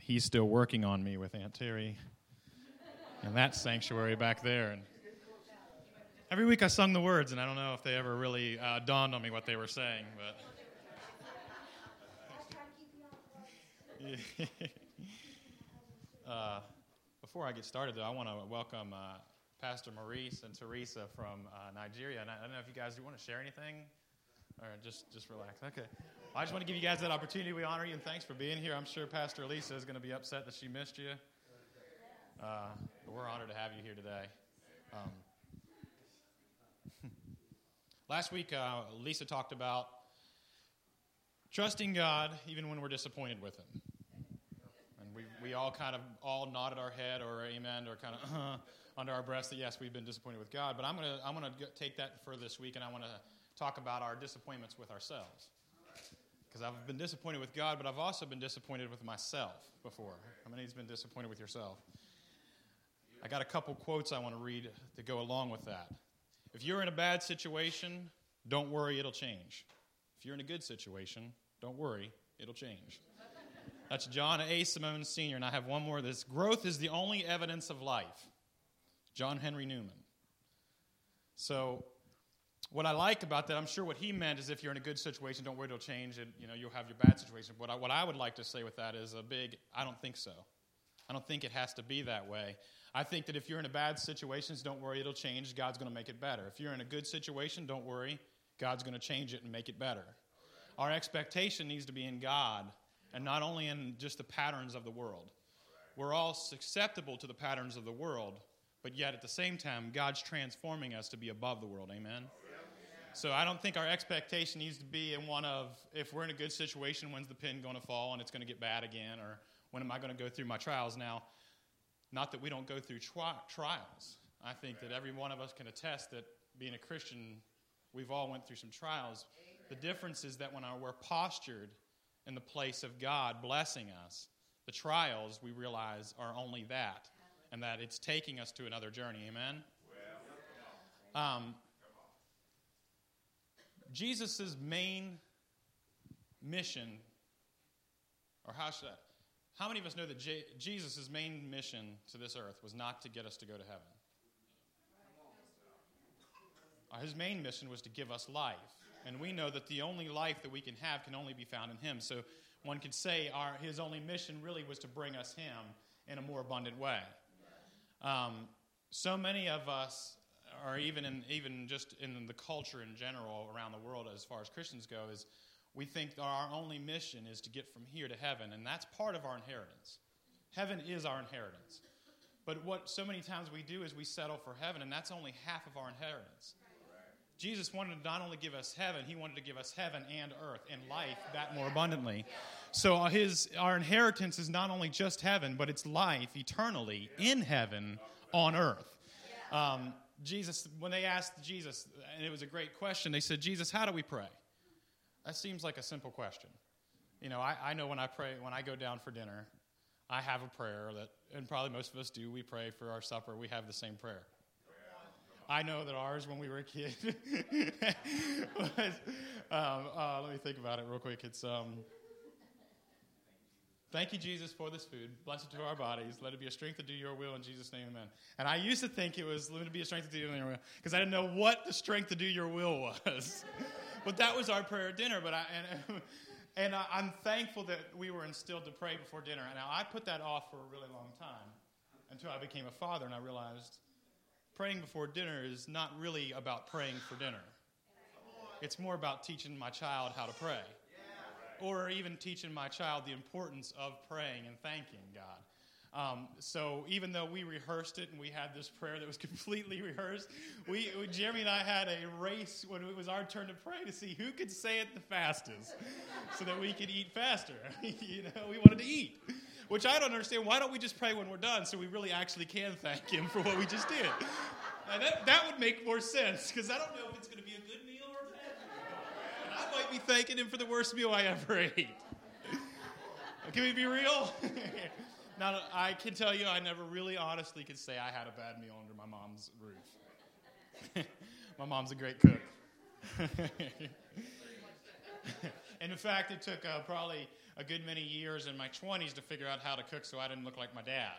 he's still working on me with Aunt Terry in that sanctuary back there. And every week I sung the words, and I don't know if they ever really dawned on me what they were saying, but... Before I get started, though, I want to welcome Pastor Maurice and Teresa from Nigeria. And I don't know if you guys want to share anything, or just relax. Okay. I just want to give you guys that opportunity. We honor you, and thanks for being here. I'm sure Pastor Lisa is going to be upset that she missed you. But we're honored to have you here today. Last week, Lisa talked about trusting God even when we're disappointed with Him. We all kind of nodded our head or amen or kind of under our breath that yes, we've been disappointed with God. But I'm gonna take that further this week, and I want to talk about our disappointments with ourselves. Because I've been disappointed with God, but I've also been disappointed with myself before. How many has been disappointed with yourself? I got a couple quotes I want to read to go along with that. If you're in a bad situation, don't worry, it'll change. If you're in a good situation, don't worry, it'll change. That's John A. Simone Sr., and I have one more. This growth is the only evidence of life. John Henry Newman. So what I like about that, I'm sure what he meant is if you're in a good situation, don't worry, it'll change, and you'll have your bad situation. What I would like to say with that is I don't think so. I don't think it has to be that way. I think that if you're in a bad situation, don't worry, it'll change. God's going to make it better. If you're in a good situation, don't worry, God's going to change it and make it better. Our expectation needs to be in God, and not only in just the patterns of the world. We're all susceptible to the patterns of the world, but yet at the same time, God's transforming us to be above the world. Amen? So I don't think our expectation needs to be in one of, if we're in a good situation, when's the pin going to fall and it's going to get bad again, or when am I going to go through my trials? Now, not that we don't go through trials. I think that every one of us can attest that being a Christian, we've all went through some trials. The difference is that when we're postured in the place of God blessing us, the trials we realize are only that, and that it's taking us to another journey. Amen? Jesus' main mission, or how many of us know that Jesus' main mission to this earth was not to get us to go to heaven? His main mission was to give us life. And we know that the only life that we can have can only be found in Him. So one could say His only mission really was to bring us Him in a more abundant way. So many of us, or even just in the culture in general around the world as far as Christians go, is we think that our only mission is to get from here to heaven, and that's part of our inheritance. Heaven is our inheritance. But what so many times we do is we settle for heaven, and that's only half of our inheritance. Jesus wanted to not only give us heaven, He wanted to give us heaven and earth and life that more abundantly. So our inheritance is not only just heaven, but it's life eternally in heaven on earth. Jesus, when they asked Jesus, and it was a great question, they said, Jesus, how do we pray? That seems like a simple question. I know when I pray, when I go down for dinner, I have a prayer that, and probably most of us do, we pray for our supper, we have the same prayer. I know that ours, when we were a kid, was, let me think about it real quick. It's, thank you, Jesus, for this food. Bless it to our bodies. Let it be a strength to do your will in Jesus' name, amen. And I used to think it was, let it be a strength to do your will, because I didn't know what the strength to do your will was. But that was our prayer at dinner. But I'm thankful that we were instilled to pray before dinner. And now I put that off for a really long time until I became a father, and I realized praying before dinner is not really about praying for dinner. It's more about teaching my child how to pray. Or even teaching my child the importance of praying and thanking God. So even though we rehearsed it and we had this prayer that was completely rehearsed, Jeremy and I had a race when it was our turn to pray to see who could say it the fastest so that we could eat faster. We wanted to eat. Which I don't understand. Why don't we just pray when we're done so we really actually can thank Him for what we just did? And that would make more sense, because I don't know if it's going to be a good meal or a bad meal. And I might be thanking Him for the worst meal I ever ate. Can we be real? Now, I can tell you I never really honestly could say I had a bad meal under my mom's roof. My mom's a great cook. And in fact, it took probably a good many years in my 20s to figure out how to cook so I didn't look like my dad.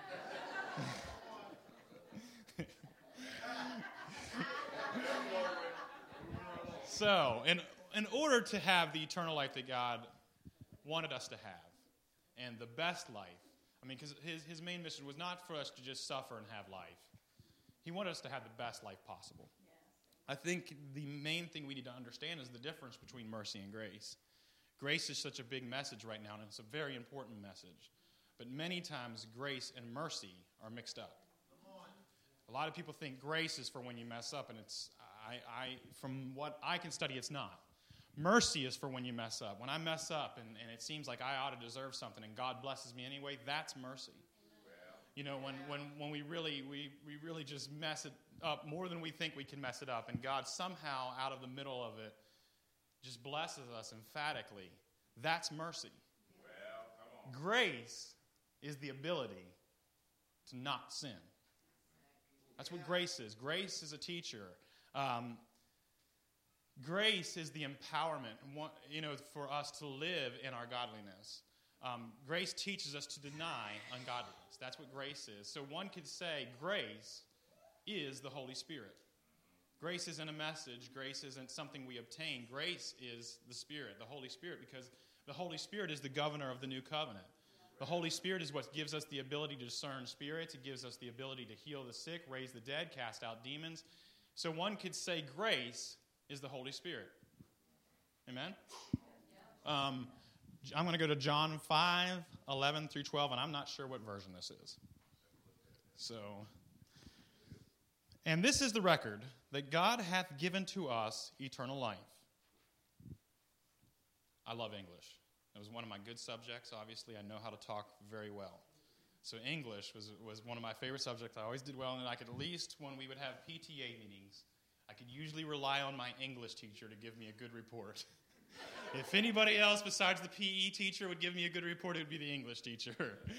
So, in order to have the eternal life that God wanted us to have, and the best life, I mean, because his main mission was not for us to just suffer and have life. He wanted us to have the best life possible. Yes. I think the main thing we need to understand is the difference between mercy and grace. Grace is such a big message right now, and it's a very important message. But many times, grace and mercy are mixed up. A lot of people think grace is for when you mess up, and it's from what I can study, it's not. Mercy is for when you mess up. When I mess up and it seems like I ought to deserve something and God blesses me anyway, that's mercy. You know, when we really just mess it up more than we think we can mess it up, and God somehow out of the middle of it just blesses us emphatically, that's mercy. Grace is the ability to not sin. That's what grace is. Grace is a teacher. Grace is the empowerment, for us to live in our godliness. Grace teaches us to deny ungodliness. That's what grace is. So one could say grace is the Holy Spirit. Grace isn't a message. Grace isn't something we obtain. Grace is the Spirit, the Holy Spirit, because the Holy Spirit is the governor of the new covenant. The Holy Spirit is what gives us the ability to discern spirits. It gives us the ability to heal the sick, raise the dead, cast out demons. So one could say grace is the Holy Spirit. Amen? I'm going to go to John 5:11 through 12, and I'm not sure what version this is. And this is the record, that God hath given to us eternal life. I love English. It was one of my good subjects. Obviously, I know how to talk very well. So English was one of my favorite subjects. I always did well, and I could at least, when we would have PTA meetings, I could usually rely on my English teacher to give me a good report. If anybody else besides the PE teacher would give me a good report, it would be the English teacher.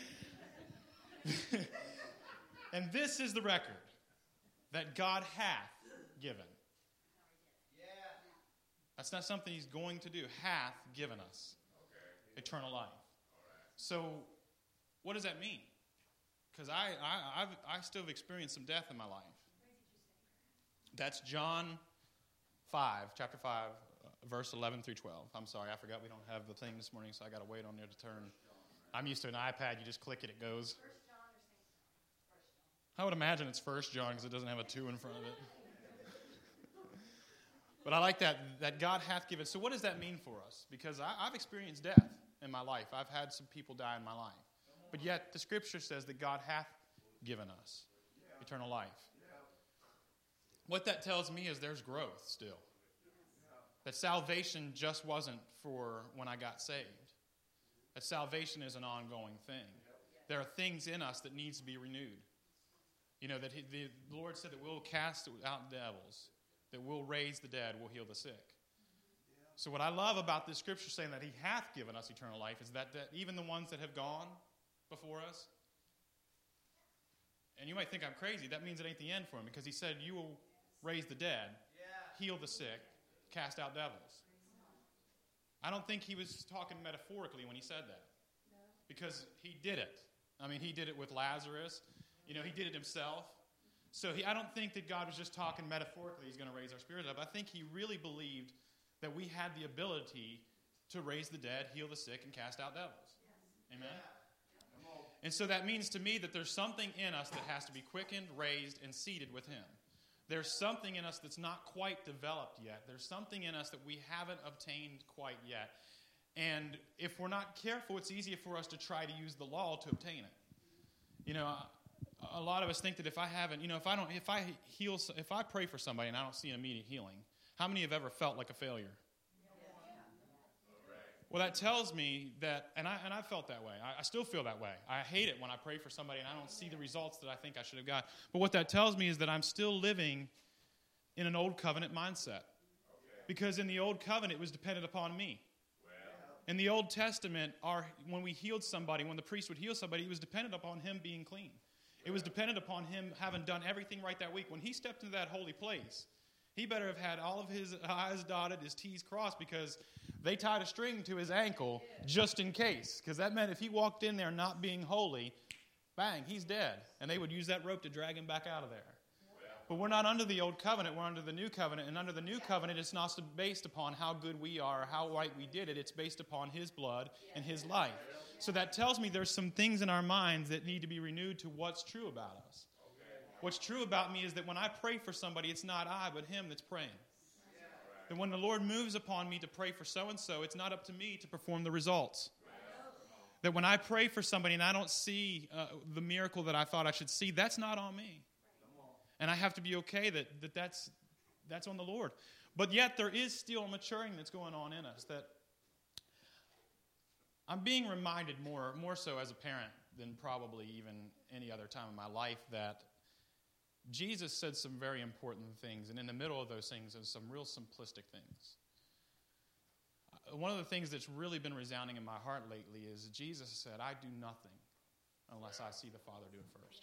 And this is the record that God hath given. That's not something he's going to do. Hath given us eternal life. So what does that mean? Because I still have experienced some death in my life. That's John 5, chapter 5, verse 11 through 12. I'm sorry, I forgot we don't have the thing this morning, so I got to wait on there to turn. I'm used to an iPad. You just click it, it goes. I would imagine it's 1 John because it doesn't have a 2 in front of it. But I like that God hath given. So what does that mean for us? Because I've experienced death in my life. I've had some people die in my life. But yet the Scripture says that God hath given us eternal life. What that tells me is there's growth still. That salvation just wasn't for when I got saved. That salvation is an ongoing thing. There are things in us that needs to be renewed. That the Lord said that we'll cast out devils, that we'll raise the dead, we'll heal the sick. So what I love about this scripture saying that he hath given us eternal life is that even the ones that have gone before us, and you might think I'm crazy, that means it ain't the end for him, because he said you will raise the dead, heal the sick, cast out devils. I don't think he was talking metaphorically when he said that, because he did it. I mean, he did it with Lazarus. He did it himself. So I don't think that God was just talking metaphorically, he's going to raise our spirits up. I think he really believed that we had the ability to raise the dead, heal the sick, and cast out devils. Amen? And so that means to me that there's something in us that has to be quickened, raised, and seated with him. There's something in us that's not quite developed yet. There's something in us that we haven't obtained quite yet. And if we're not careful, it's easier for us to try to use the law to obtain it. A lot of us think that if I pray for somebody and I don't see an immediate healing, how many have ever felt like a failure? Well, that tells me that, and I felt that way. I still feel that way. I hate it when I pray for somebody and I don't see the results that I think I should have got. But what that tells me is that I'm still living in an old covenant mindset. Because in the old covenant, it was dependent upon me. In the Old Testament, when we healed somebody, when the priest would heal somebody, it was dependent upon him being clean. It was dependent upon him having done everything right that week. When he stepped into that holy place, He better have had all of his I's dotted, his T's crossed, because they tied a string to his ankle just in case. Because that meant if he walked in there not being holy, bang, he's dead. And they would use that rope to drag him back out of there. But we're not under the old covenant, we're under the new covenant. And under the new covenant, it's not based upon how good we are or how right we did it. It's based upon his blood and his life. So that tells me there's some things in our minds that need to be renewed to what's true about us. What's true about me is that when I pray for somebody, it's not I, but him that's praying. That when the Lord moves upon me to pray for so-and-so, it's not up to me to perform the results. That when I pray for somebody and I don't see the miracle that I thought I should see, that's not on me. And I have to be okay that's on the Lord. But yet there is still maturing that's going on in us. That I'm being reminded more so as a parent than probably even any other time in my life, that Jesus said some very important things. And in the middle of those things is some real simplistic things. One of the things that's really been resounding in my heart lately is Jesus said, I do nothing unless I see the Father do it first.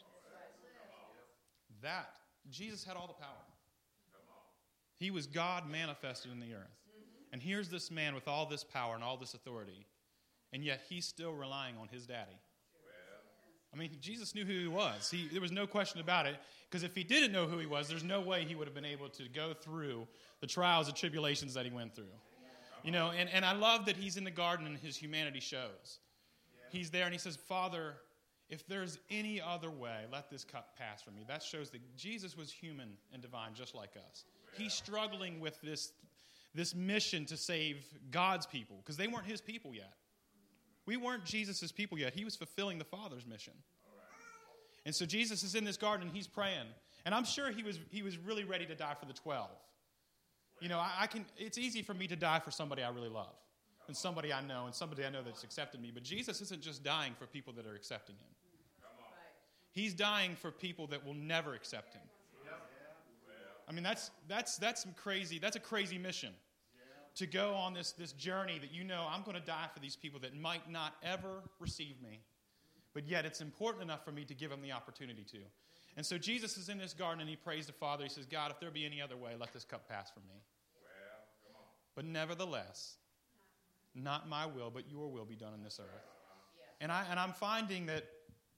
That, Jesus had all the power. He was God manifested in the earth. And here's this man with all this power and all this authority, and yet he's still relying on his daddy. I mean, Jesus knew who he was. There was no question about it, because if he didn't know who he was, there's no way he would have been able to go through the trials and tribulations that he went through. You know, and I love that he's in the garden and his humanity shows. He's there and he says, Father, if there's any other way, let this cup pass from me. That shows that Jesus was human and divine just like us. He's struggling with this mission to save God's people, because they weren't his people yet. We weren't Jesus' people yet. He was fulfilling the Father's mission. And so Jesus is in this garden and he's praying. And I'm sure he was really ready to die for the 12. You know, it's easy for me to die for somebody I really love, and somebody I know, and somebody I know that's accepted me. But Jesus isn't just dying for people that are accepting him. He's dying for people that will never accept him. I mean, that's some crazy. That's a crazy mission, to go on this journey that, you know, I'm going to die for these people that might not ever receive me, but yet it's important enough for me to give them the opportunity to. And so Jesus is in this garden and he prays to Father. He says, God, if there be any other way, let this cup pass from me. But nevertheless, not my will, but your will be done in this earth. And I'm finding that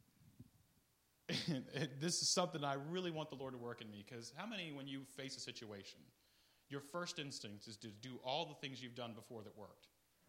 this is something I really want the Lord to work in me, because how many, when you face a situation, your first instinct is to do all the things you've done before that worked?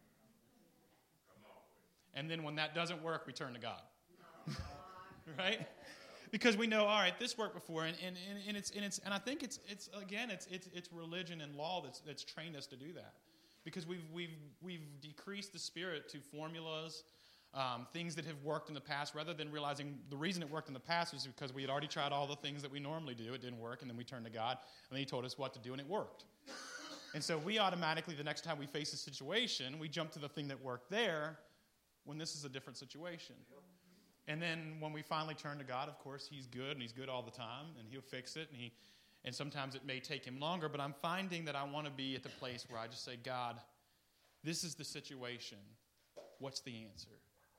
And then when that doesn't work, we turn to God. Right? Because we know, all right, this worked before, and I think it's religion and law that's trained us to do that, because we've decreased the Spirit to formulas, things that have worked in the past, rather than realizing the reason it worked in the past was because we had already tried all the things that we normally do. It didn't work, and then we turned to God, and then he told us what to do, and it worked. And so we automatically, the next time we face a situation, we jump to the thing that worked there when this is a different situation. And then when we finally turn to God, of course, he's good, and he's good all the time, and he'll fix it, and sometimes it may take him longer, but I'm finding that I want to be at the place where I just say, God, this is the situation. What's the answer?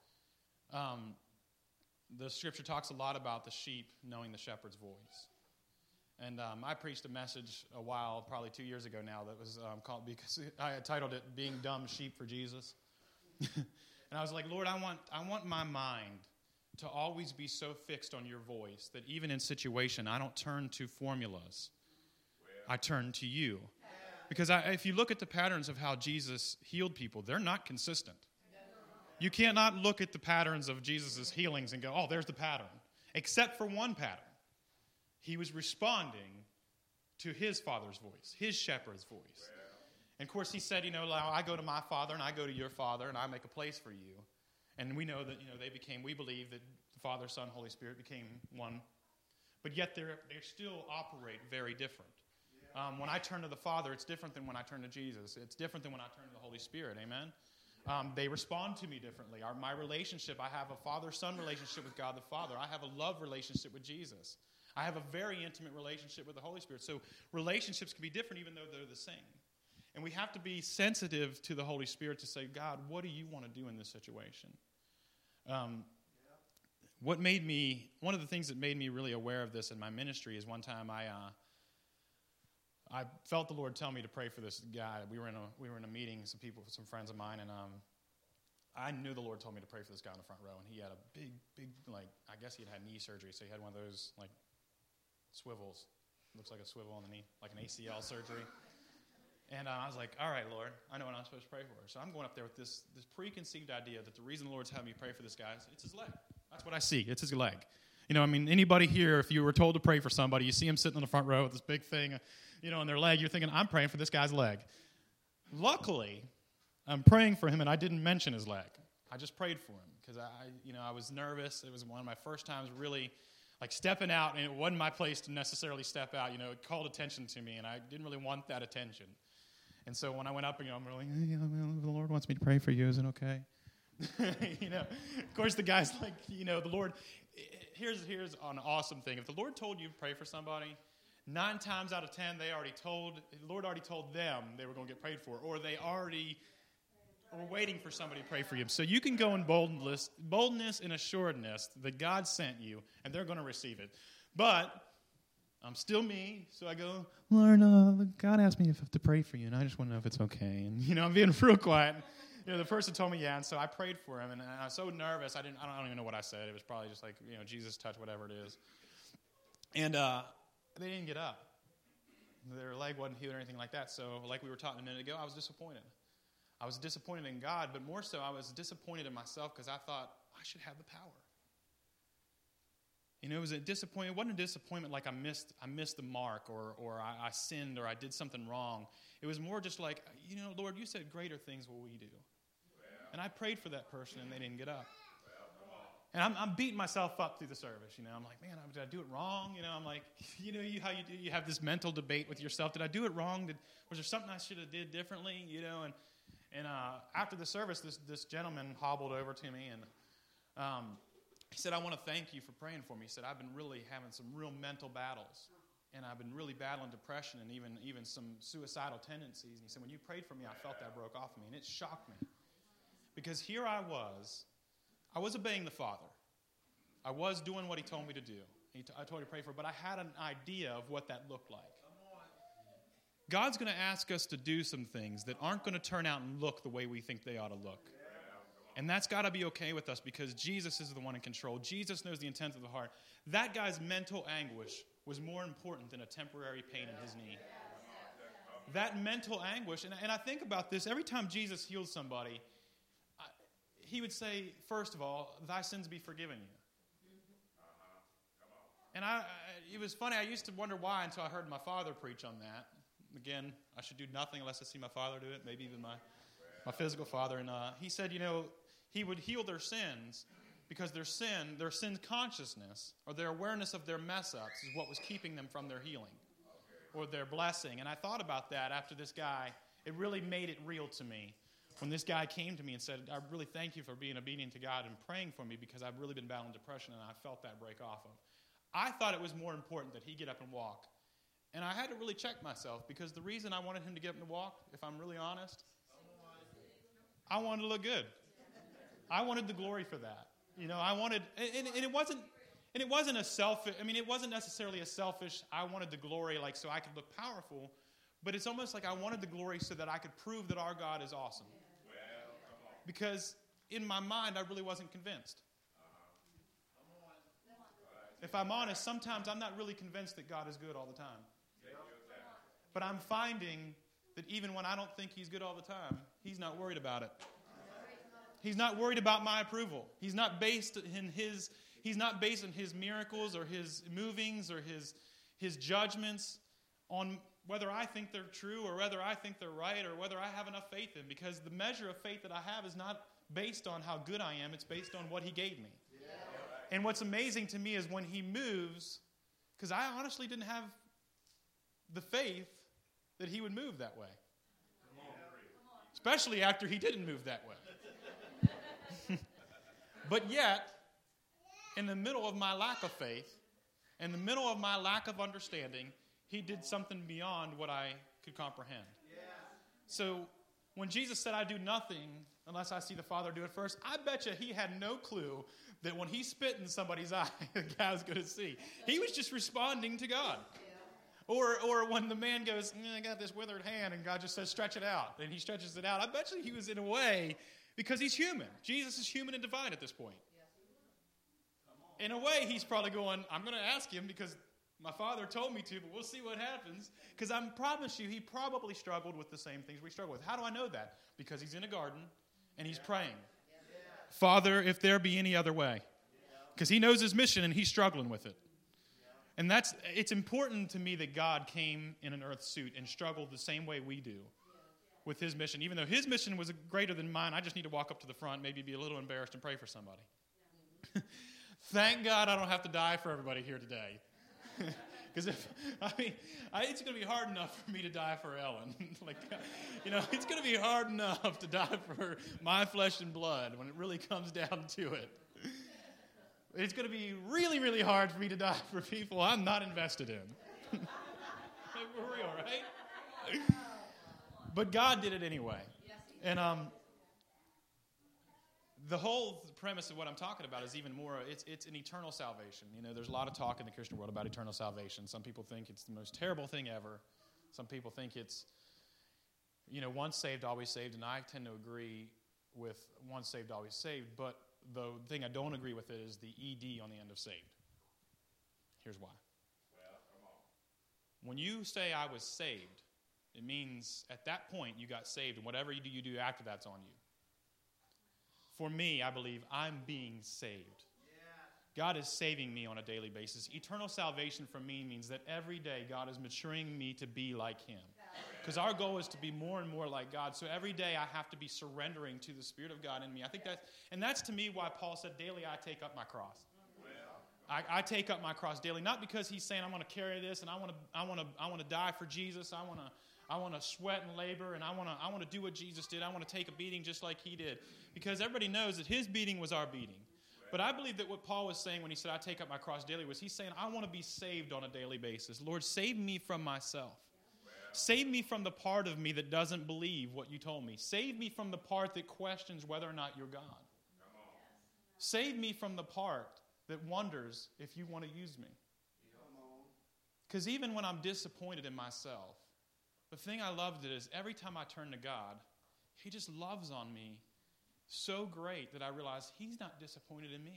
The scripture talks a lot about the sheep knowing the shepherd's voice. And I preached a message a while, probably 2 years ago now, that was called, because I had titled it, Being Dumb Sheep for Jesus. And I was like, Lord, I want my mind to always be so fixed on your voice that even in situation, I don't turn to formulas. I turn to you. Because if you look at the patterns of how Jesus healed people, they're not consistent. You cannot look at the patterns of Jesus' healings and go, oh, there's the pattern. Except for one pattern. He was responding to his Father's voice, his shepherd's voice. And of course, he said, I go to my Father and I go to your Father and I make a place for you. And we know that, we believe that the Father, Son, Holy Spirit became one. But yet they still operate very different. When I turn to the Father, it's different than when I turn to Jesus. It's different than when I turn to the Holy Spirit. Amen? They respond to me differently. My relationship, I have a father-son relationship with God the Father. I have a love relationship with Jesus. I have a very intimate relationship with the Holy Spirit. So relationships can be different even though they're the same. And we have to be sensitive to the Holy Spirit to say, God, what do you want to do in this situation? One of the things that made me really aware of this in my ministry is one time I felt the Lord tell me to pray for this guy. We were in a meeting, some friends of mine, and I knew the Lord told me to pray for this guy in the front row, and he had a big, like, I guess he had knee surgery, so he had one of those, like, swivels. Looks like a swivel on the knee, like an ACL surgery. And I was like, all right, Lord, I know what I'm supposed to pray for. So I'm going up there with this preconceived idea that the reason the Lord's having me pray for this guy is it's his leg. That's what I see. It's his leg. You know, I mean, anybody here, if you were told to pray for somebody, you see him sitting in the front row with this big thing, you know, on their leg, you're thinking, I'm praying for this guy's leg. Luckily, I'm praying for him, and I didn't mention his leg. I just prayed for him because I was nervous. It was one of my first times really like stepping out, and it wasn't my place to necessarily step out. You know, it called attention to me, and I didn't really want that attention. And so when I went up, I'm really, hey, the Lord wants me to pray for you. Is it okay? You know, of course, the guy's like, you know, the Lord. Here's an awesome thing. If the Lord told you to pray for somebody, 9 times out of 10, the Lord already told them they were going to get prayed for, or they already were waiting for somebody to pray for you. So you can go in boldness and assuredness that God sent you, and they're going to receive it. But I'm still me, so I go, Lord, God asked me to pray for you, and I just want to know if it's okay. And, you know, I'm being real quiet. You know, the person told me, yeah, and so I prayed for him, and I was so nervous, I don't even know what I said. It was probably just like, you know, Jesus touch, whatever it is. And they didn't get up. Their leg wasn't healed or anything like that. So like we were talking a minute ago, I was disappointed. I was disappointed in God, but more so I was disappointed in myself because I thought, I should have the power. You know, it wasn't a disappointment like I missed the mark or I sinned or I did something wrong. It was more just like, you know, Lord, you said greater things will we do. And I prayed for that person and they didn't get up. And I'm beating myself up through the service, you know. I'm like, man, did I do it wrong? You know, I'm like, you know, how you do, you have this mental debate with yourself. Did I do it wrong? Was there something I should have did differently? You know, and after the service, this gentleman hobbled over to me and he said, I want to thank you for praying for me. He said, I've been really having some real mental battles. And I've been really battling depression and even some suicidal tendencies. And he said, when you prayed for me, I felt that broke off of me. And it shocked me. Because here I was obeying the Father. I was doing what he told me to do. I told you to pray for, but I had an idea of what that looked like. God's going to ask us to do some things that aren't going to turn out and look the way we think they ought to look. And that's got to be okay with us because Jesus is the one in control. Jesus knows the intent of the heart. That guy's mental anguish was more important than a temporary pain in his knee. That mental anguish, and I think about this, every time Jesus healed somebody, he would say, first of all, thy sins be forgiven you. And it was funny, I used to wonder why until I heard my father preach on that. Again, I should do nothing unless I see my father do it, maybe even my physical father. And he said, you know, he would heal their sins because their sin consciousness or their awareness of their mess-ups is what was keeping them from their healing or their blessing. And I thought about that after this guy. It really made it real to me. When this guy came to me and said, I really thank you for being obedient to God and praying for me because I've really been battling depression and I felt that break off of. I thought it was more important that he get up and walk. And I had to really check myself because the reason I wanted him to get up and walk, if I'm really honest, I wanted to look good. I wanted the glory for that. You know, I wanted, and it wasn't a selfish, I mean, it wasn't necessarily a selfish, I wanted the glory like so I could look powerful, but it's almost like I wanted the glory so that I could prove that our God is awesome. Because in my mind, I really wasn't convinced. If I'm honest, sometimes I'm not really convinced that God is good all the time. But I'm finding that even when I don't think he's good all the time, he's not worried about it. He's not worried about my approval. He's not based in his miracles or his movings or his judgments on whether I think they're true or whether I think they're right or whether I have enough faith in. Because the measure of faith that I have is not based on how good I am. It's based on what he gave me. Yeah. And what's amazing to me is when he moves, because I honestly didn't have the faith that he would move that way. Especially after he didn't move that way. But yet, in the middle of my lack of faith, in the middle of my lack of understanding, he did something beyond what I could comprehend. So when Jesus said, I do nothing unless I see the Father do it first, I bet you he had no clue that when he spit in somebody's eye, the guy was going to see. He was just responding to God. Or when the man goes, I got this withered hand, and God just says, stretch it out. And he stretches it out. I bet you he was in a way, because he's human. Jesus is human and divine at this point. In a way, he's probably going, I'm going to ask him because my Father told me to, but we'll see what happens. Because I promise you, he probably struggled with the same things we struggle with. How do I know that? Because he's in a garden, and he's praying. Father, if there be any other way. Because he knows his mission, and he's struggling with it. And it's important to me that God came in an earth suit and struggled the same way we do with his mission. Even though his mission was greater than mine, I just need to walk up to the front, maybe be a little embarrassed and pray for somebody. Thank God I don't have to die for everybody here today. Because it's going to be hard enough for me to die for Ellen. It's going to be hard enough to die for my flesh and blood when it really comes down to it. It's going to be really, really hard for me to die for people I'm not invested in. For real, right? But God did it anyway. And the whole premise of what I'm talking about is even more, it's an eternal salvation. There's a lot of talk in the Christian world about eternal salvation. Some people think it's the most terrible thing ever. Some people think it's, once saved, always saved. And I tend to agree with once saved, always saved. But the thing I don't agree with is the ED on the end of saved. Here's why. Well, come on. When you say I was saved, it means at that point you got saved, and whatever you do after that's on you. For me, I believe I'm being saved. God is saving me on a daily basis. Eternal salvation for me means that every day God is maturing me to be like him. Because our goal is to be more and more like God. So every day I have to be surrendering to the Spirit of God in me. I think that's to me why Paul said, daily I take up my cross. I take up my cross daily, not because he's saying I'm going to carry this and I want to die for Jesus. I want to sweat and labor, and I want to do what Jesus did. I want to take a beating just like he did. Because everybody knows that his beating was our beating. But I believe that what Paul was saying when he said, I take up my cross daily, was he's saying, I want to be saved on a daily basis. Lord, save me from myself. Save me from the part of me that doesn't believe what you told me. Save me from the part that questions whether or not you're God. Save me from the part that wonders if you want to use me. Because even when I'm disappointed in myself, the thing I loved is every time I turn to God, he just loves on me so great that I realize he's not disappointed in me.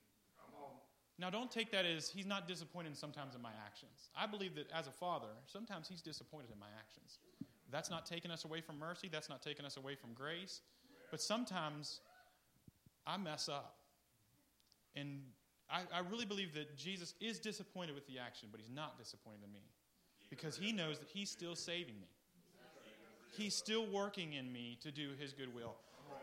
Now, don't take that as he's not disappointed sometimes in my actions. I believe that as a father, sometimes he's disappointed in my actions. That's not taking us away from mercy. That's not taking us away from grace. But sometimes I mess up. And I really believe that Jesus is disappointed with the action, but he's not disappointed in me. Because he knows that he's still saving me. He's still working in me to do his good will.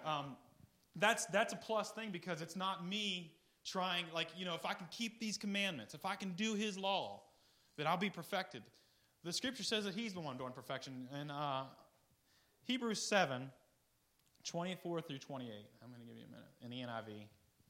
That's a plus thing because it's not me trying, if I can keep these commandments, if I can do his law, that I'll be perfected. The scripture says that he's the one doing perfection. In Hebrews 7, 24 through 28. I'm going to give you a minute. In the NIV,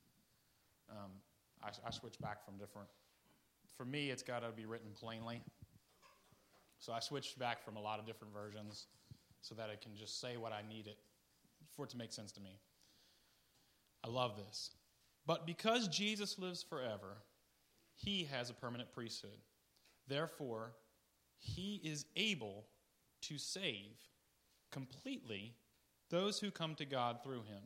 I switch back from different. For me, it's got to be written plainly. So I switched back from a lot of different versions so that it can just say what I need it for it to make sense to me. I love this. But because Jesus lives forever, he has a permanent priesthood. Therefore, he is able to save completely those who come to God through him.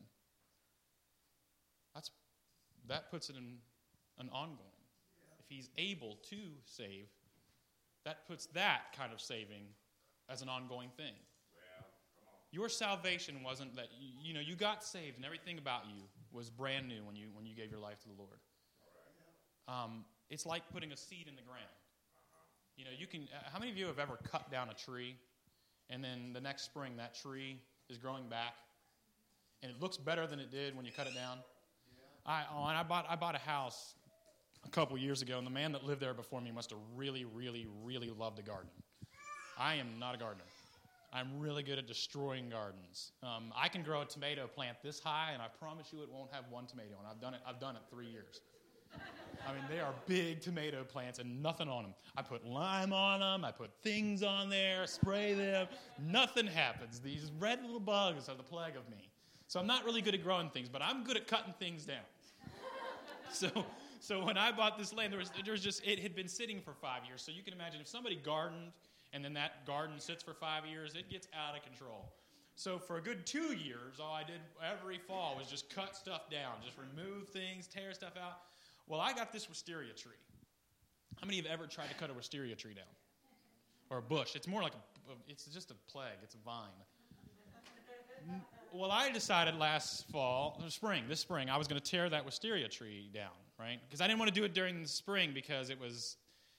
That puts it in an ongoing. If he's able to save, that puts that kind of saving as an ongoing thing. Your salvation wasn't that, you got saved and everything about you was brand new when you gave your life to the Lord. It's like putting a seed in the ground. How many of you have ever cut down a tree and then the next spring that tree is growing back and it looks better than it did when you cut it down? I bought a house a couple years ago, and the man that lived there before me must have really, really, really loved a garden. I am not a gardener. I'm really good at destroying gardens. I can grow a tomato plant this high, and I promise you it won't have one tomato. And I've done it 3 years. They are big tomato plants and nothing on them. I put lime on them. I put things on there, spray them. Nothing happens. These red little bugs are the plague of me. So I'm not really good at growing things, but I'm good at cutting things down. So when I bought this land, it had been sitting for 5 years. So you can imagine if somebody gardened and then that garden sits for 5 years, it gets out of control. So for a good 2 years, all I did every fall was just cut stuff down, just remove things, tear stuff out. Well, I got this wisteria tree. How many have ever tried to cut a wisteria tree down? Or a bush? It's more like it's just a plague. It's a vine. Well, I decided this spring, I was going to tear that wisteria tree down, right? Because I didn't want to do it during the spring because it's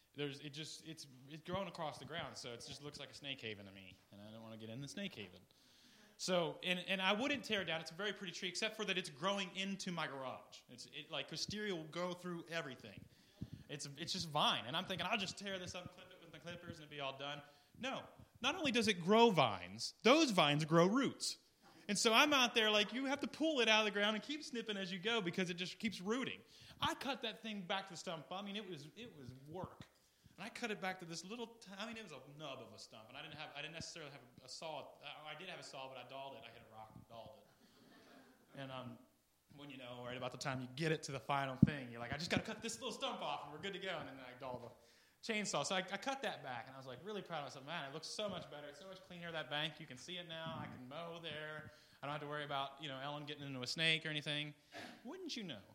growing across the ground, so it just looks like a snake haven to me, and I don't want to get in the snake haven. So, and I wouldn't tear it down. It's a very pretty tree, except for that it's growing into my garage. Like wisteria will go through everything. It's just vine, and I'm thinking I'll just tear this up, clip it with my clippers, and it'll be all done. No, not only does it grow vines, those vines grow roots. And so I'm out there like, you have to pull it out of the ground and keep snipping as you go because it just keeps rooting. I cut that thing back to the stump. I mean, it was work. And I cut it back to this little, it was a nub of a stump. And I didn't necessarily have a saw. I did have a saw, but I dulled it. I hit a rock and dulled it. And when right about the time you get it to the final thing, you're like, I just got to cut this little stump off and we're good to go. And then I dull the chainsaw. So I cut that back, and I was like really proud of myself. Man, it looks so much better. It's so much cleaner, that bank. You can see it now. I can mow there. I don't have to worry about, Ellen getting into a snake or anything. Wouldn't you know?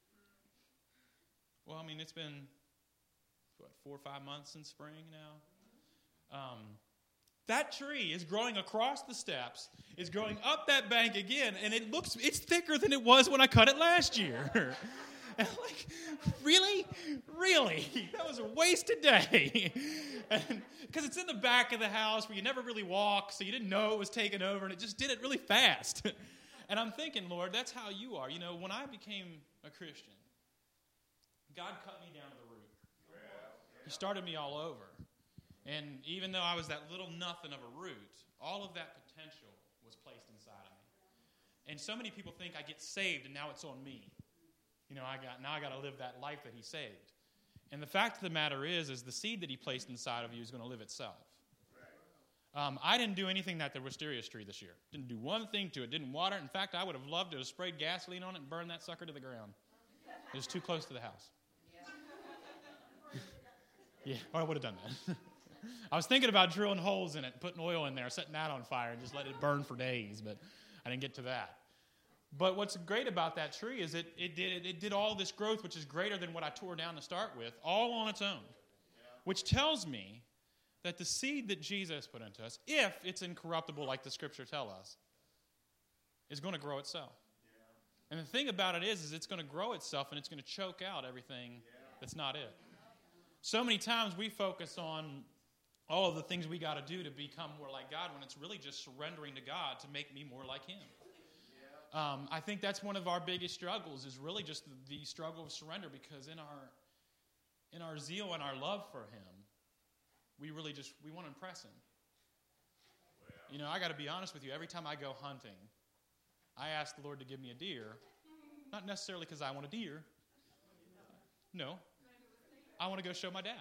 Well, I mean, it's been, 4 or 5 months since spring now? That tree is growing across the steps, is growing up that bank again, and it's thicker than it was when I cut it last year. And I'm like, really? That was a wasted day. Because it's in the back of the house where you never really walk, so you didn't know it was taken over, and it just did it really fast. And I'm thinking, Lord, that's how you are. When I became a Christian, God cut me down to the root. He started me all over. And even though I was that little nothing of a root, all of that potential was placed inside of me. And so many people think I get saved, and now it's on me. I got to live that life that he saved. And the fact of the matter is the seed that he placed inside of you is going to live itself. I didn't do anything that the wisteria tree this year. Didn't do one thing to it. Didn't water it. In fact, I would have loved to have sprayed gasoline on it and burned that sucker to the ground. It was too close to the house. Yeah, or I would have done that. I was thinking about drilling holes in it, putting oil in there, setting that on fire, and just let it burn for days, but I didn't get to that. But what's great about that tree is it did all this growth, which is greater than what I tore down to start with, all on its own. Which tells me that the seed that Jesus put into us, if it's incorruptible like the Scripture tell us, is going to grow itself. And the thing about it is it's going to grow itself and it's going to choke out everything that's not it. So many times we focus on all of the things we got to do to become more like God when it's really just surrendering to God to make me more like him. I think that's one of our biggest struggles is really just the struggle of surrender, because in our zeal and our love for him, we want to impress him. You know, I got to be honest with you. Every time I go hunting, I ask the Lord to give me a deer, not necessarily because I want a deer. No, I want to go show my dad.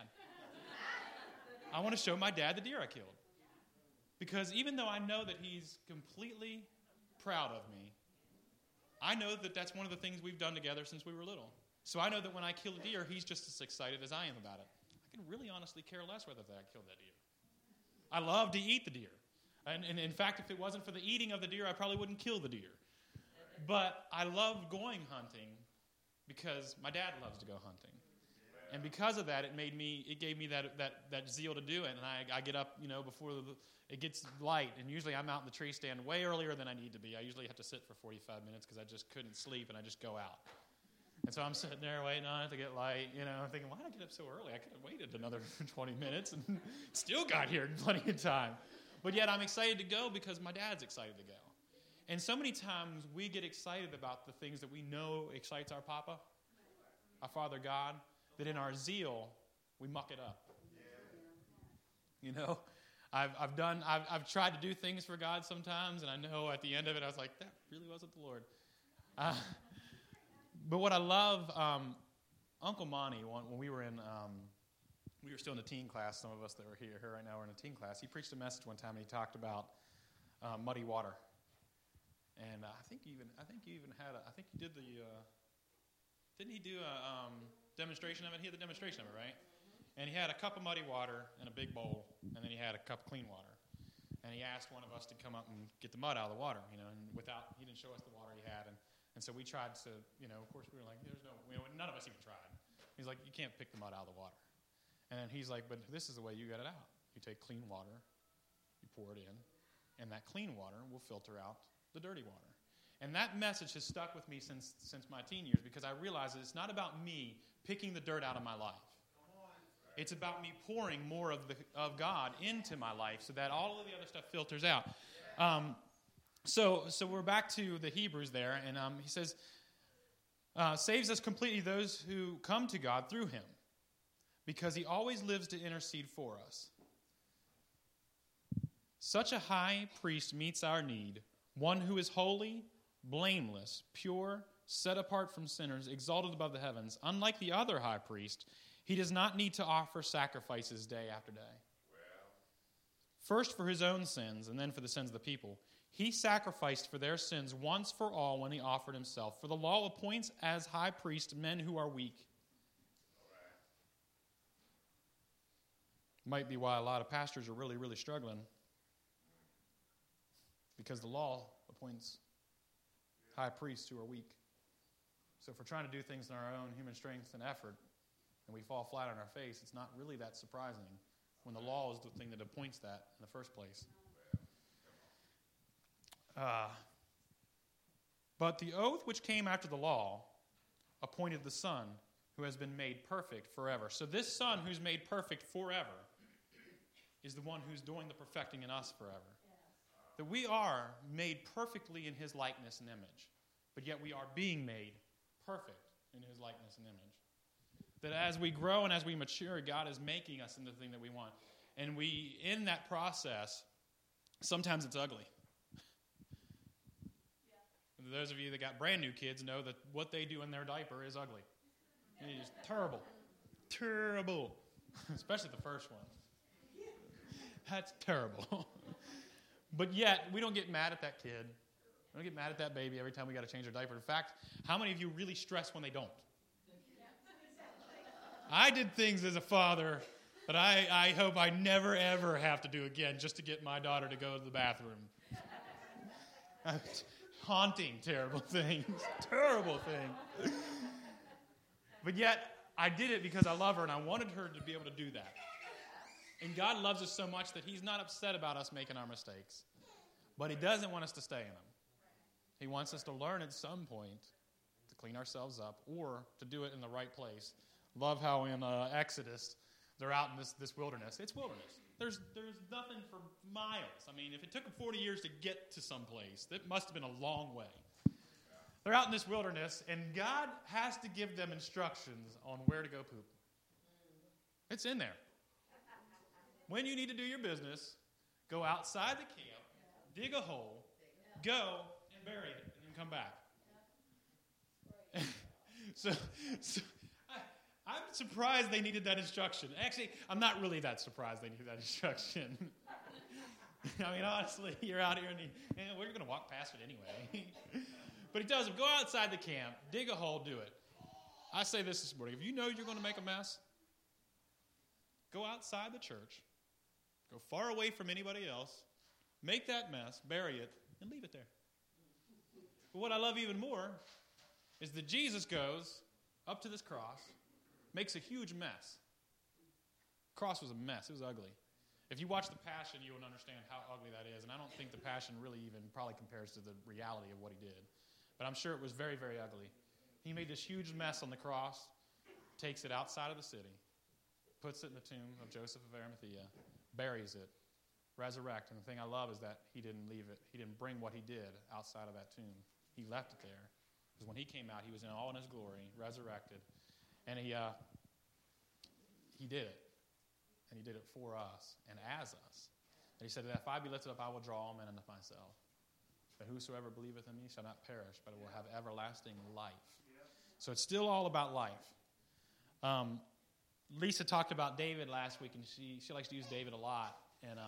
I want to show my dad the deer I killed. Because even though I know that he's completely proud of me, I know that that's one of the things we've done together since we were little. So I know that when I kill a deer, he's just as excited as I am about it. I can really honestly care less whether I killed that deer. I love to eat the deer. And in fact, if it wasn't for the eating of the deer, I probably wouldn't kill the deer. But I love going hunting because my dad loves to go hunting. And because of that, it gave me that zeal to do it. And I get up, before it gets light. And usually I'm out in the tree stand way earlier than I need to be. I usually have to sit for 45 minutes because I just couldn't sleep, and I just go out. And so I'm sitting there waiting on it to get light, I'm thinking, why did I get up so early? I could have waited another 20 minutes and still got here in plenty of time. But yet I'm excited to go because my dad's excited to go. And so many times we get excited about the things that we know excites our Papa, our Father God, that in our zeal, we muck it up. I've tried to do things for God sometimes, and I know at the end of it, I was like, that really wasn't the Lord. But what I love, Uncle Monty, when we were still in the teen class, some of us that were here right now were in a teen class, he preached a message one time, and he talked about muddy water. And I think you did didn't he do a demonstration of it? He had the demonstration of it, right? And he had a cup of muddy water and a big bowl, and then he had a cup of clean water. And he asked one of us to come up and get the mud out of the water, and he didn't show us the water he had. And so we tried to, of course we were like, none of us even tried. He's like, you can't pick the mud out of the water. And then he's like, but this is the way you get it out. You take clean water, you pour it in, and that clean water will filter out the dirty water. And that message has stuck with me since my teen years, because I realize that it's not about me picking the dirt out of my life. It's about me pouring more of God into my life so that all of the other stuff filters out. So we're back to the Hebrews there, and he says, saves us completely those who come to God through him, because he always lives to intercede for us. Such a high priest meets our need, one who is holy, blameless, pure, set apart from sinners, exalted above the heavens. Unlike the other high priest, he does not need to offer sacrifices day after day. First for his own sins, and then for the sins of the people. He sacrificed for their sins once for all when he offered himself. For the law appoints as high priest men who are weak. Might be why a lot of pastors are really, really struggling. Because the law appoints high priests who are weak. So if we're trying to do things in our own human strength and effort, and we fall flat on our face, it's not really that surprising when the law is the thing that appoints that in the first place. But the oath which came after the law appointed the Son, who has been made perfect forever. So this Son who's made perfect forever is the one who's doing the perfecting in us forever. That we are made perfectly in his likeness and image, but yet we are being made perfect in his likeness and image. That as we grow and as we mature, God is making us into the thing that we want. And in that process, sometimes it's ugly. Yeah. Those of you that got brand new kids know that what they do in their diaper is ugly. It is terrible. Terrible. Especially the first one. That's terrible. But yet, we don't get mad at that kid. We don't get mad at that baby every time we got to change their diaper. In fact, how many of you really stress when they don't? I did things as a father that I hope I never, ever have to do again just to get my daughter to go to the bathroom. Haunting, terrible things. Terrible thing. But yet, I did it because I love her and I wanted her to be able to do that. And God loves us so much that he's not upset about us making our mistakes. But he doesn't want us to stay in them. He wants us to learn at some point to clean ourselves up or to do it in the right place. Love how in Exodus, they're out in this wilderness. It's wilderness. There's nothing for miles. I mean, if it took them 40 years to get to some place, that must have been a long way. They're out in this wilderness, and God has to give them instructions on where to go poop. It's in there. When you need to do your business, go outside the camp, dig a hole, go and bury it, and then come back. So I'm surprised they needed that instruction. Actually, I'm not really that surprised they needed that instruction. I mean, honestly, you're out here and we're going to walk past it anyway. But he tells them, go outside the camp, dig a hole, do it. I say this morning, if you know you're going to make a mess, go outside the church, go far away from anybody else, make that mess, bury it, and leave it there. But what I love even more is that Jesus goes up to this cross, makes a huge mess. The cross was a mess. It was ugly. If you watch The Passion, you would understand how ugly that is. And I don't think The Passion really even probably compares to the reality of what he did. But I'm sure it was very, very ugly. He made this huge mess on the cross, takes it outside of the city, puts it in the tomb of Joseph of Arimathea, buries it, resurrects. And the thing I love is that he didn't leave it. He didn't bring what he did outside of that tomb. He left it there. Because when he came out, he was in all in his glory, resurrected. And he did it. And he did it for us and as us. And he said, if I be lifted up, I will draw all men unto myself. But whosoever believeth in me shall not perish, but will have everlasting life. So it's still all about life. Lisa talked about David last week, and she likes to use David a lot. And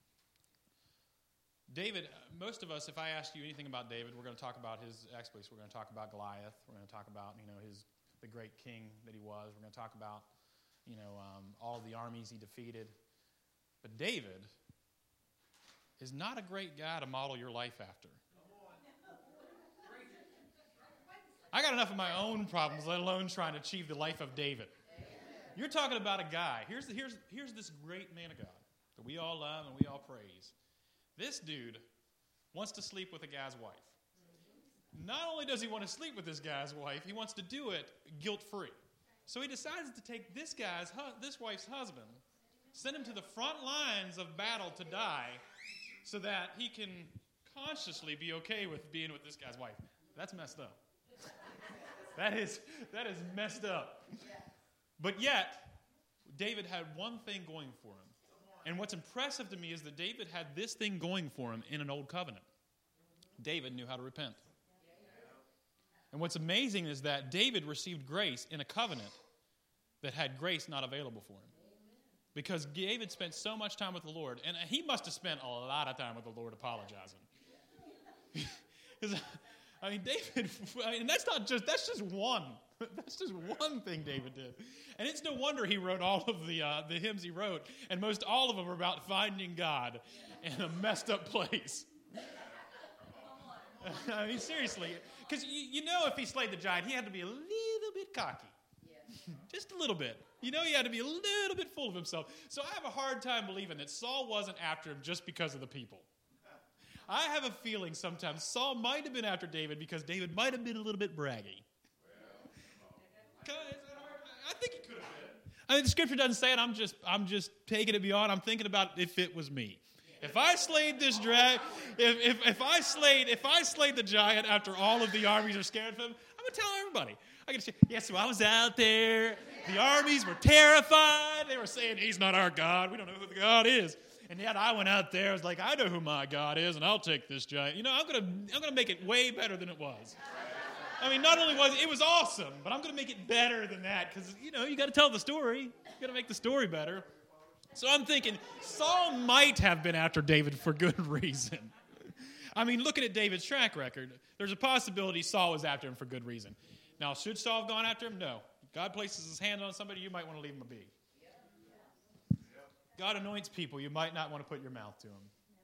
David, most of us, if I ask you anything about David, we're going to talk about his exploits. We're going to talk about Goliath. We're going to talk about his the great king that he was. We're going to talk about, all the armies he defeated. But David is not a great guy to model your life after. I got enough of my own problems, let alone trying to achieve the life of David. You're talking about a guy. Here's this great man of God that we all love and we all praise. This dude wants to sleep with a guy's wife. Not only does he want to sleep with this guy's wife, he wants to do it guilt-free. So he decides to take this wife's husband, send him to the front lines of battle to die, so that he can consciously be okay with being with this guy's wife. That's messed up. That is messed up. But yet, David had one thing going for him. And what's impressive to me is that David had this thing going for him in an old covenant. David knew how to repent. And what's amazing is that David received grace in a covenant that had grace not available for him. Because David spent so much time with the Lord, and he must have spent a lot of time with the Lord apologizing. David, that's just one. That's just one thing David did. And it's no wonder he wrote all of the hymns he wrote, and most all of them are about finding God in a messed up place. Seriously, because if he slayed the giant, he had to be a little bit cocky. Just a little bit. He had to be a little bit full of himself. So I have a hard time believing that Saul wasn't after him just because of the people. I have a feeling sometimes Saul might have been after David because David might have been a little bit braggy. I think he could have been. The scripture doesn't say it. I'm just taking it beyond. I'm thinking about if it was me. If I slayed this if I slayed the giant after all of the armies are scared of him, I'm gonna tell everybody. I can say, yes, so I was out there. The armies were terrified. They were saying, he's not our God. We don't know who the God is. And yet I went out there. I was like, I know who my God is, and I'll take this giant. I'm gonna make it way better than it was. Not only was it was awesome, but I'm gonna make it better than that because you got to tell the story. You got to make the story better. So I'm thinking Saul might have been after David for good reason. Looking at David's track record, there's a possibility Saul was after him for good reason. Now, should Saul have gone after him? No. God places his hand on somebody, you might want to leave him be. God anoints people, you might not want to put your mouth to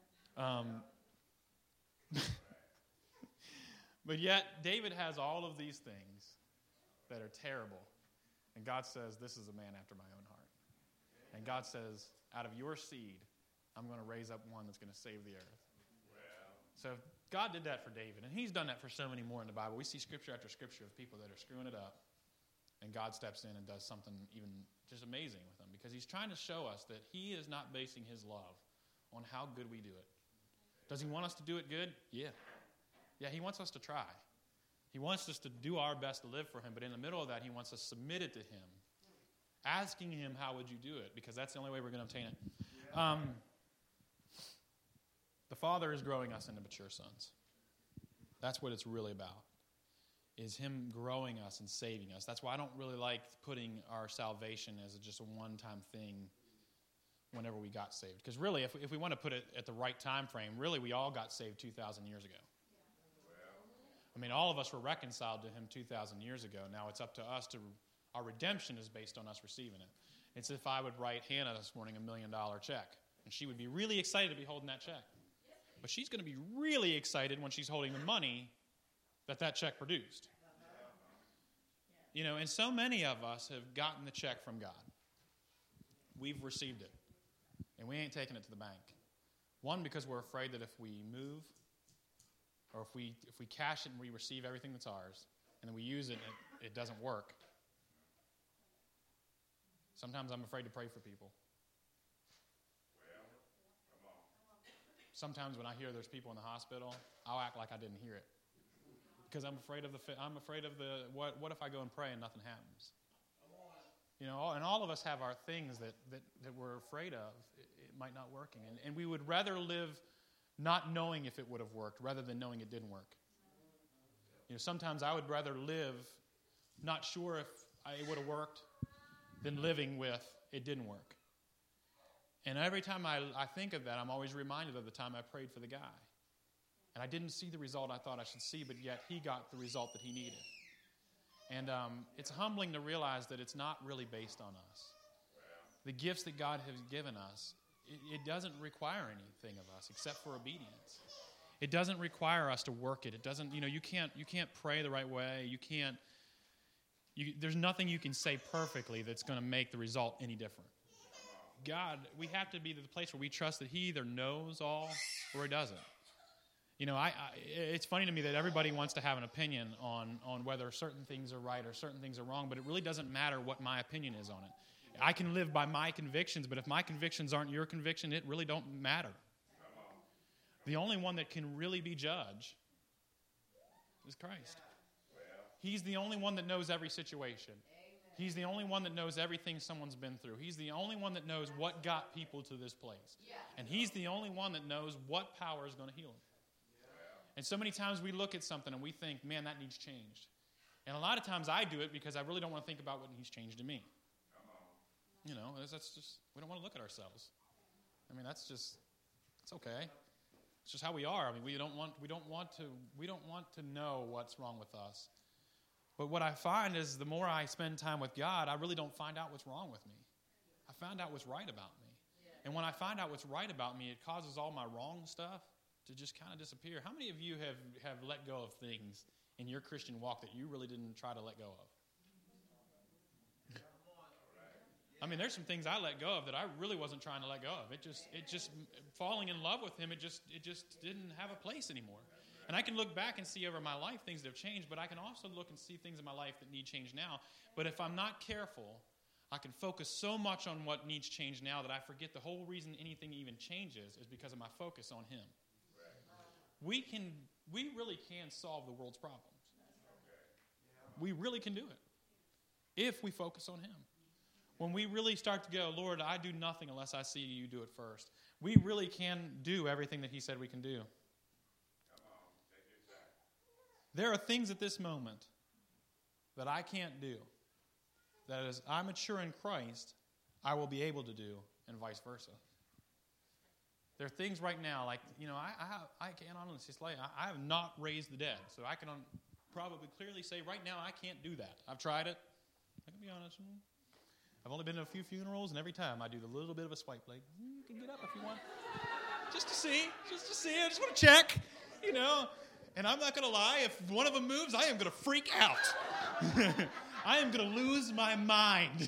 them. But yet, David has all of these things that are terrible. And God says, this is a man after my own heart. And God says, out of your seed, I'm going to raise up one that's going to save the earth. So God did that for David, and he's done that for so many more in the Bible. We see scripture after scripture of people that are screwing it up, and God steps in and does something even just amazing with them because he's trying to show us that he is not basing his love on how good we do it. Does he want us to do it good? Yeah. Yeah, he wants us to try. He wants us to do our best to live for him, but in the middle of that, he wants us submitted to him, asking him, how would you do it? Because that's the only way we're going to obtain it. The Father is growing us into mature sons. That's what it's really about, is him growing us and saving us. That's why I don't really like putting our salvation as just a one-time thing whenever we got saved. Because really, if we want to put it at the right time frame, really we all got saved 2,000 years ago. All of us were reconciled to him 2,000 years ago. Now it's up to us our redemption is based on us receiving it. It's if I would write Hannah this morning $1 million check, and she would be really excited to be holding that check. But she's going to be really excited when she's holding the money that check produced. And so many of us have gotten the check from God. We've received it, and we ain't taking it to the bank. One, because we're afraid that if we move, or if we cash it and we receive everything that's ours, and then we use it and it doesn't work. Sometimes I'm afraid to pray for people. Sometimes when I hear there's people in the hospital, I'll act like I didn't hear it, because I'm afraid of what if I go and pray and nothing happens? And all of us have our things that we're afraid of. It might not working, and we would rather live not knowing if it would have worked rather than knowing it didn't work. Sometimes I would rather live not sure if it would have worked than living with it didn't work. And every time I think of that, I'm always reminded of the time I prayed for the guy. And I didn't see the result I thought I should see, but yet he got the result that he needed. And it's humbling to realize that it's not really based on us. The gifts that God has given us, it doesn't require anything of us except for obedience. It doesn't require us to work it. It doesn't, you can't pray the right way. There's nothing you can say perfectly that's going to make the result any different. God, we have to be to the place where we trust that He either knows all or He doesn't. It's funny to me that everybody wants to have an opinion on whether certain things are right or certain things are wrong, but it really doesn't matter what my opinion is on it. I can live by my convictions, but if my convictions aren't your conviction, it really don't matter. The only one that can really be judged is Christ. He's the only one that knows every situation. He's the only one that knows everything someone's been through. He's the only one that knows what got people to this place. And He's the only one that knows what power is going to heal them. And so many times we look at something and we think, man, that needs changed. And a lot of times I do it because I really don't want to think about what needs changed in me. That's just, we don't want to look at ourselves. It's okay. It's just how we are. We don't want to know what's wrong with us. But what I find is the more I spend time with God, I really don't find out what's wrong with me. I find out what's right about me. And when I find out what's right about me, it causes all my wrong stuff to just kind of disappear. How many of you have let go of things in your Christian walk that you really didn't try to let go of? There's some things I let go of that I really wasn't trying to let go of. It just falling in love with Him, it just didn't have a place anymore. And I can look back and see over my life things that have changed, but I can also look and see things in my life that need change now. But if I'm not careful, I can focus so much on what needs change now that I forget the whole reason anything even changes is because of my focus on Him. We really can solve the world's problems. We really can do it if we focus on Him. When we really start to go, Lord, I do nothing unless I see You do it first. We really can do everything that He said we can do. There are things at this moment that I can't do that as I mature in Christ, I will be able to do, and vice versa. There are things right now, like, I can't honestly say, I have not raised the dead. So I can probably clearly say right now I can't do that. I've tried it. I can be honest with you. I've only been to a few funerals, and every time I do the little bit of a swipe, like, you can get up if you want. Just to see. I just want to check, And I'm not going to lie, if one of them moves, I am going to freak out. I am going to lose my mind.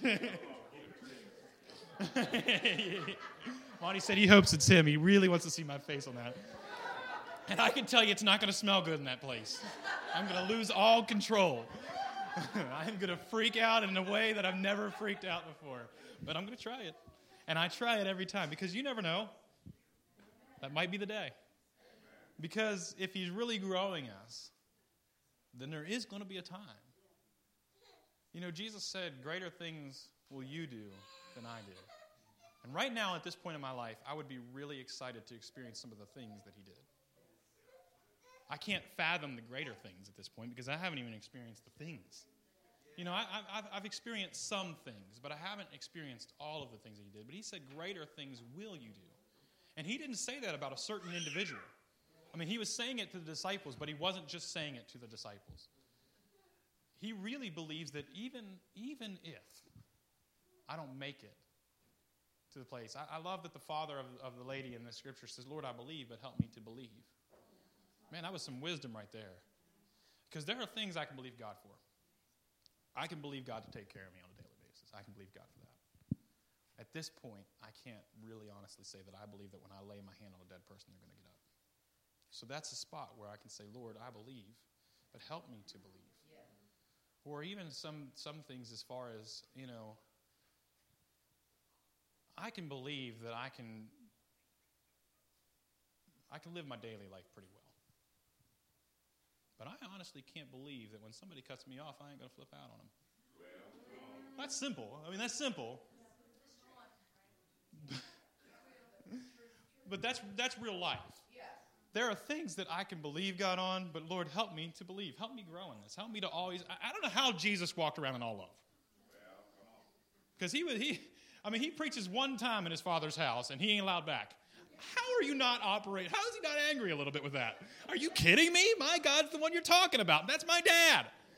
Monty said he hopes it's him. He really wants to see my face on that. And I can tell you it's not going to smell good in that place. I'm going to lose all control. I'm going to freak out in a way that I've never freaked out before. But I'm going to try it. And I try it every time because you never know. That might be the day. Because if He's really growing us, then there is going to be a time. Jesus said, greater things will you do than I did. And right now, at this point in my life, I would be really excited to experience some of the things that He did. I can't fathom the greater things at this point because I haven't even experienced the things. I've experienced some things, but I haven't experienced all of the things that He did. But He said, greater things will you do. And He didn't say that about a certain individual. He was saying it to the disciples, but He wasn't just saying it to the disciples. He really believes that even if I don't make it to the place. I love that the father of the lady in the scripture says, Lord, I believe, but help me to believe. Man, that was some wisdom right there. Because there are things I can believe God for. I can believe God to take care of me on a daily basis. I can believe God for that. At this point, I can't really honestly say that I believe that when I lay my hand on a dead person, they're going to get up. So that's a spot where I can say, Lord, I believe, but help me to believe. Yeah. Or even some things as far as, I can believe that I can live my daily life pretty well. But I honestly can't believe that when somebody cuts me off, I ain't going to flip out on them. That's simple. That's simple. But that's real life. There are things that I can believe God on, but Lord, help me to believe. Help me grow in this. Help me to always... I don't know how Jesus walked around in all love. Because he preaches one time in His Father's house, and He ain't allowed back. How are you not operating? How is He not angry a little bit with that? Are you kidding me? My God's the one you're talking about. That's my dad.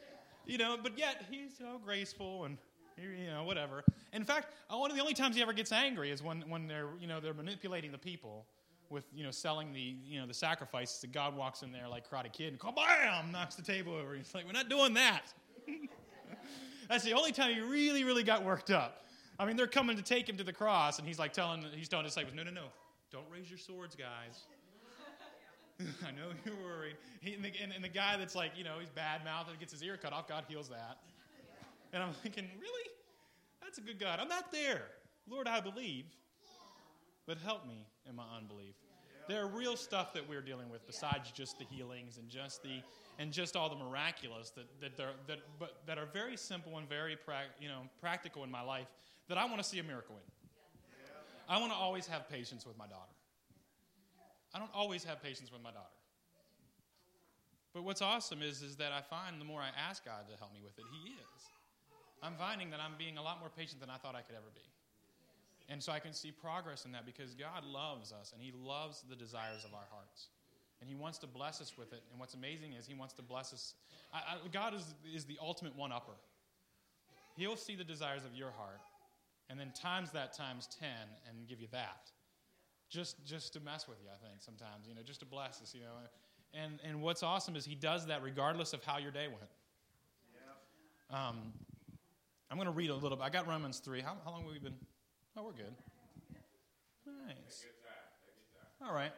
But yet he's so graceful and, whatever. In fact, one of the only times he ever gets angry is when they're manipulating the people with, selling the sacrifices, that God walks in there like Karate Kid and kabam, knocks the table over. He's like, we're not doing that. That's the only time he really, really got worked up. I mean, they're coming to take him to the cross, and he's telling his disciples, no, don't raise your swords, guys. I know you're worried. And the guy that's he's bad-mouthed and gets his ear cut off, God heals that. And I'm thinking, really? That's a good God. I'm not there. Lord, I believe, but help me in my unbelief. There are real stuff that we're dealing with besides just the healings and just all the miraculous that are very simple and very practical in my life that I want to see a miracle in. I want to always have patience with my daughter. I don't always have patience with my daughter. But what's awesome is that I find the more I ask God to help me with it, He is. I'm finding that I'm being a lot more patient than I thought I could ever be. And so I can see progress in that because God loves us, and He loves the desires of our hearts. And He wants to bless us with it. And what's amazing is He wants to bless us. God is the ultimate one-upper. He'll see the desires of your heart and then times that times 10 and give you that. Just to mess with you, I think, sometimes, just to bless us, And what's awesome is He does that regardless of how your day went. Yeah. I'm going to read a little bit. I got Romans 3. How long have we been? Oh, we're good. Nice. All right.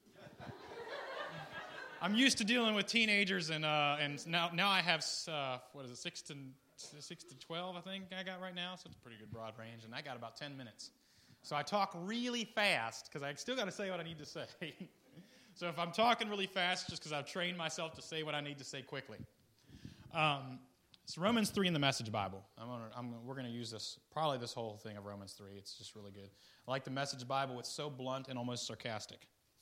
I'm used to dealing with teenagers, and now I have, 6 to 12, I think I got right now, so it's a pretty good broad range, and I got about 10 minutes. So I talk really fast because I still got to say what I need to say. So if I'm talking really fast, it's just because I've trained myself to say what I need to say quickly. It's Romans 3 in the Message Bible. We're going to use this whole thing of Romans 3. It's just really good. I like the Message Bible. It's so blunt and almost sarcastic.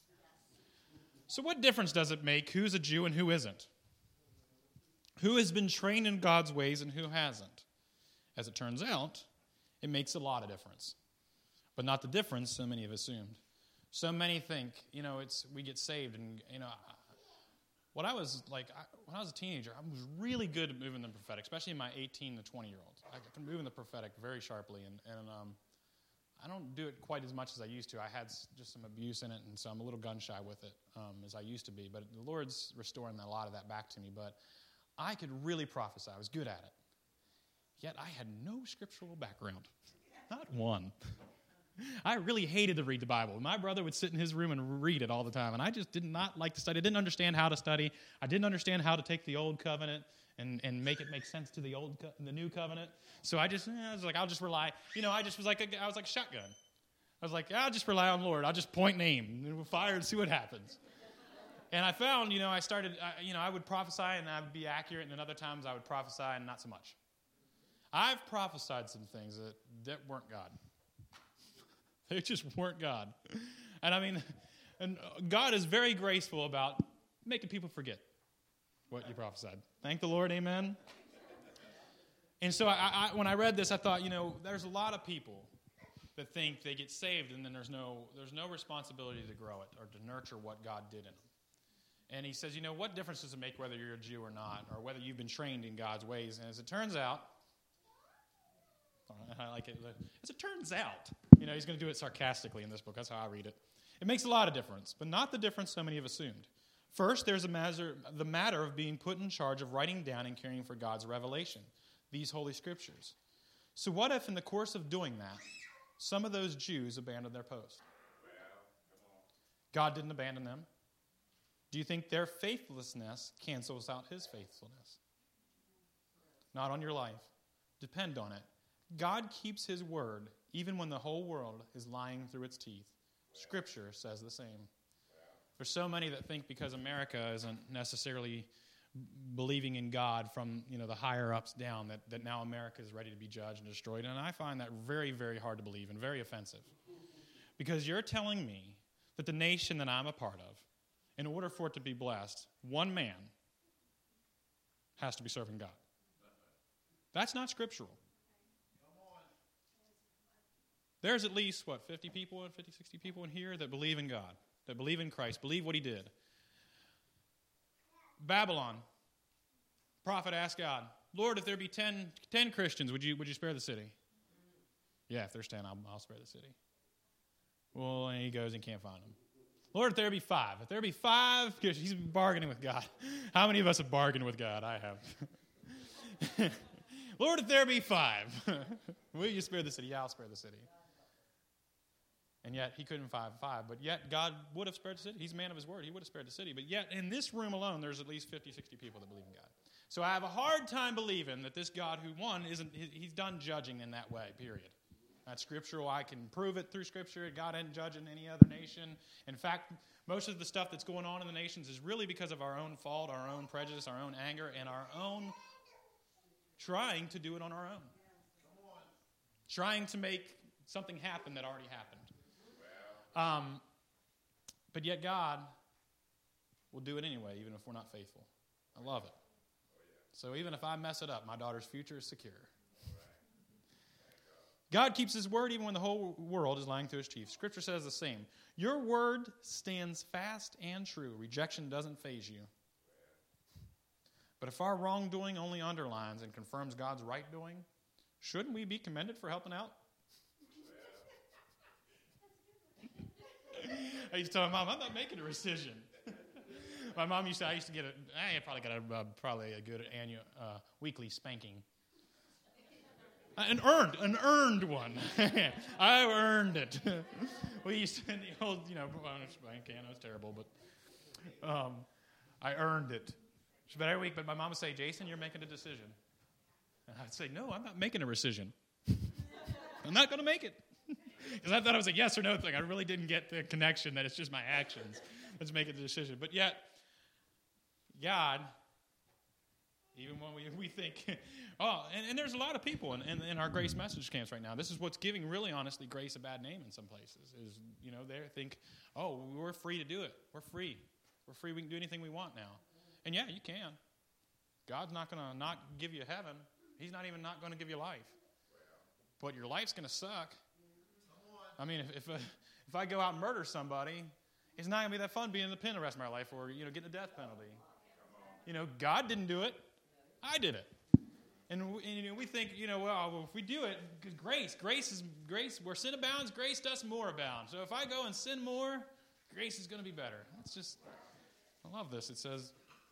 So what difference does it make who's a Jew and who isn't? Who has been trained in God's ways and who hasn't? As it turns out, it makes a lot of difference. But not the difference so many have assumed. So many think, we get saved, and, when I was a teenager, I was really good at moving the prophetic, especially in my 18 to 20-year-olds. I can move in the prophetic very sharply, and I don't do it quite as much as I used to. I had just some abuse in it, and so I'm a little gun-shy with it as I used to be. But the Lord's restoring a lot of that back to me. But I could really prophesy. I was good at it. Yet I had no scriptural background. Not one. I really hated to read the Bible. My brother would sit in his room and read it all the time, and I just did not like to study. I didn't understand how to study. I didn't understand how to take the old covenant and make it make sense to the new covenant. So I was like, I'll just rely. I was like a shotgun. I was like, I'll just rely on the Lord. I'll just point and aim and we'll fire and see what happens. And I found, I started, I would prophesy and I would be accurate, and then other times I would prophesy and not so much. I've prophesied some things that weren't God. They just weren't God. And God is very graceful about making people forget what you prophesied. Thank the Lord, amen. And so when I read this, I thought, there's a lot of people that think they get saved and then there's no responsibility to grow it or to nurture what God did in them. And he says, what difference does it make whether you're a Jew or not, or whether you've been trained in God's ways? And as it turns out, I like it. As it turns out, he's going to do it sarcastically in this book. That's how I read it. It makes a lot of difference, but not the difference so many have assumed. First, there's the matter of being put in charge of writing down and caring for God's revelation, these Holy Scriptures. So what if in the course of doing that, some of those Jews abandoned their post? God didn't abandon them. Do you think their faithlessness cancels out His faithfulness? Not on your life. Depend on it. God keeps His word even when the whole world is lying through its teeth. Scripture says the same. There's so many that think because America isn't necessarily believing in God from the higher-ups down that now America is ready to be judged and destroyed. And I find that very, very hard to believe and very offensive. Because you're telling me that the nation that I'm a part of, in order for it to be blessed, one man has to be serving God. That's not scriptural. There's at least, 50 people, 50, 60 people in here that believe in God, that believe in Christ, believe what He did. Babylon, prophet asked God, Lord, if there be 10 Christians, would you spare the city? Yeah, if there's 10, I'll spare the city. Well, and he goes and can't find them. Lord, if there be 5. If there be 5, because he's bargaining with God. How many of us have bargained with God? I have. Lord, if there be 5, will you spare the city? Yeah, I'll spare the city. And yet, he couldn't find 5. But yet, God would have spared the city. He's a man of his word. He would have spared the city. But yet, in this room alone, there's at least 50, 60 people that believe in God. So I have a hard time believing that this God who won, he's done judging in that way, period. That's scriptural. I can prove it through Scripture. God isn't judging any other nation. In fact, most of the stuff that's going on in the nations is really because of our own fault, our own prejudice, our own anger, and our own trying to do it on our own. Trying to make something happen that already happened. But yet God will do it anyway, even if we're not faithful. I love it. So even if I mess it up, my daughter's future is secure. God keeps his word even when the whole world is lying to his chief. Scripture says the same. Your word stands fast and true. Rejection doesn't faze you. But if our wrongdoing only underlines and confirms God's right doing, shouldn't we be commended for helping out? I used to tell my mom, I'm not making a rescission. My mom I used to get I probably got a good annual, weekly spanking. An earned one. I earned it. We used to, in the old, spanking, I was terrible, but I earned it. But every week, but my mom would say, Jason, you're making a decision. And I'd say, no, I'm not making a rescission. I'm not going to make it. Because I thought it was a yes or no thing. I really didn't get the connection that it's just my actions. Let's make a decision. But yet, God, even when we think, and there's a lot of people in our grace message camps right now. This is what's giving, really, honestly, grace a bad name in some places. Is, they think, we're free to do it. We're free. We're free. We can do anything we want now. And yeah, you can. God's not going to not give you heaven. He's not even not going to give you life. But your life's going to suck. I mean, if I go out and murder somebody, it's not going to be that fun being in the pen the rest of my life or, getting the death penalty. God didn't do it. I did it. And we think, if we do it, because grace, where sin abounds, grace does more abound. So if I go and sin more, grace is going to be better. It's just, I love this. It says,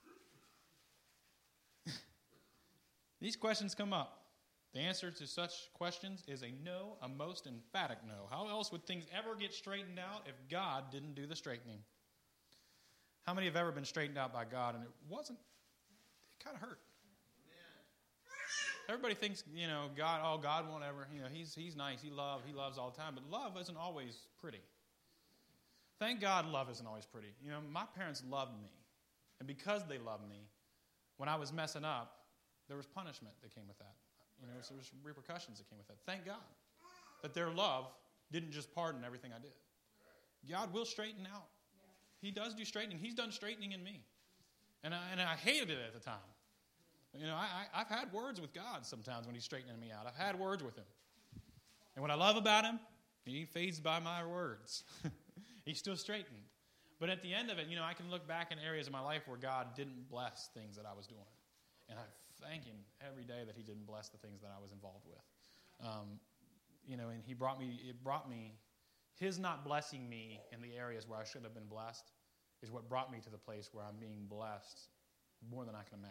these questions come up. The answer to such questions is a no, a most emphatic no. How else would things ever get straightened out if God didn't do the straightening? How many have ever been straightened out by God and it kind of hurt? Everybody thinks, God won't ever, he's nice, he loves all the time, but love isn't always pretty. Thank God love isn't always pretty. My parents loved me, and because they loved me, when I was messing up, there was punishment that came with that. So there was repercussions that came with that. Thank God that their love didn't just pardon everything I did. God will straighten out. He does do straightening. He's done straightening in me. And I hated it at the time. I've had words with God sometimes when he's straightening me out. I've had words with him. And what I love about him, he fazed by my words. He's still straightened. But at the end of it, I can look back in areas of my life where God didn't bless things that I was doing. And I thank him every day that he didn't bless the things that I was involved with. And it brought me, his not blessing me in the areas where I should have been blessed is what brought me to the place where I'm being blessed more than I can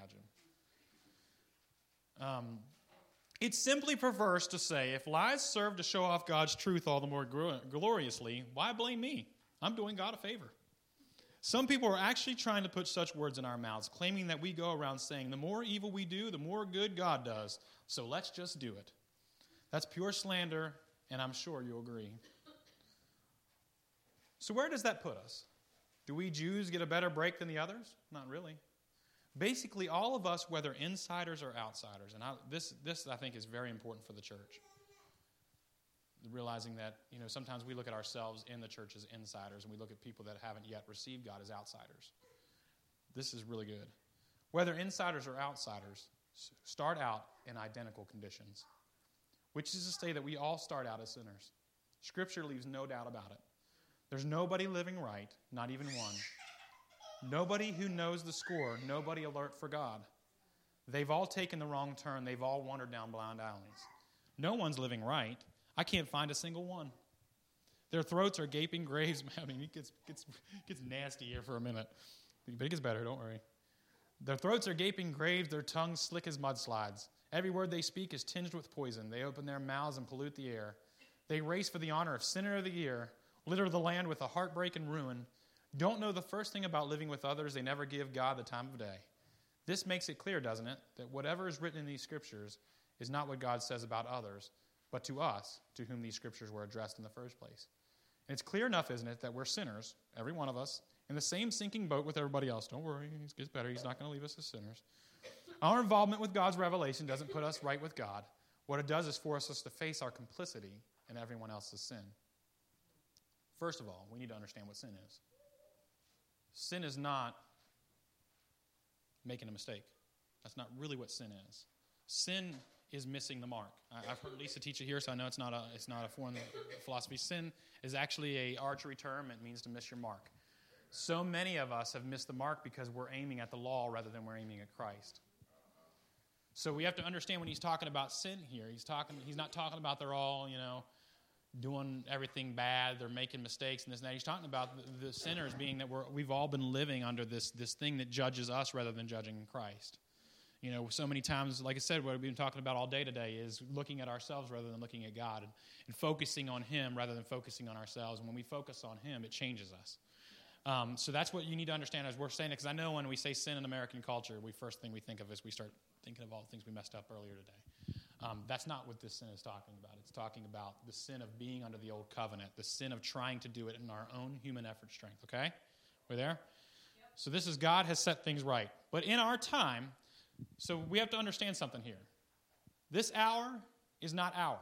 imagine. It's simply perverse to say, if lies serve to show off God's truth all the more gloriously, why blame me? I'm doing God a favor. Some people are actually trying to put such words in our mouths, claiming that we go around saying, the more evil we do, the more good God does, so let's just do it. That's pure slander, and I'm sure you'll agree. So where does that put us? Do we Jews get a better break than the others? Not really. Basically, all of us, whether insiders or outsiders, and this I think is very important for the church. Realizing that, sometimes we look at ourselves in the church as insiders, and we look at people that haven't yet received God as outsiders. This is really good. Whether insiders or outsiders, start out in identical conditions, which is to say that we all start out as sinners. Scripture leaves no doubt about it. There's nobody living right, not even one. Nobody who knows the score, nobody alert for God. They've all taken the wrong turn. They've all wandered down blind alleys. No one's living right. I can't find a single one. Their throats are gaping graves. I mean, it gets nasty here for a minute. But it gets better, don't worry. Their throats are gaping graves, their tongues slick as mudslides. Every word they speak is tinged with poison. They open their mouths and pollute the air. They race for the honor of Sinner of the Year, litter the land with a heartbreak and ruin. Don't know the first thing about living with others. They never give God the time of day. This makes it clear, doesn't it, that whatever is written in these scriptures is not what God says about others, but to us, to whom these scriptures were addressed in the first place. And it's clear enough, isn't it, that we're sinners, every one of us, in the same sinking boat with everybody else. Don't worry, it gets better. He's not going to leave us as sinners. Our involvement with God's revelation doesn't put us right with God. What it does is force us to face our complicity in everyone else's sin. First of all, we need to understand what sin is. Sin is not making a mistake. That's not really what sin is. Sin is missing the mark. I've heard Lisa teach it here, so I know it's not a foreign philosophy. Sin is actually an archery term. It means to miss your mark. So many of us have missed the mark because we're aiming at the law rather than we're aiming at Christ. So we have to understand when he's talking about sin here, he's not talking about they're all, doing everything bad, they're making mistakes and this and that. He's talking about the sinners being that we've all been living under this thing that judges us rather than judging Christ. So many times, like I said, what we've been talking about all day today is looking at ourselves rather than looking at God and focusing on Him rather than focusing on ourselves. And when we focus on Him, it changes us. So that's what you need to understand as we're saying it, because I know when we say sin in American culture, first thing we think of is we start thinking of all the things we messed up earlier today. That's not what this sin is talking about. It's talking about the sin of being under the old covenant, the sin of trying to do it in our own human effort strength, okay? We're there? Yep. So this is God has set things right. But in our time, so we have to understand something here. This hour is not our.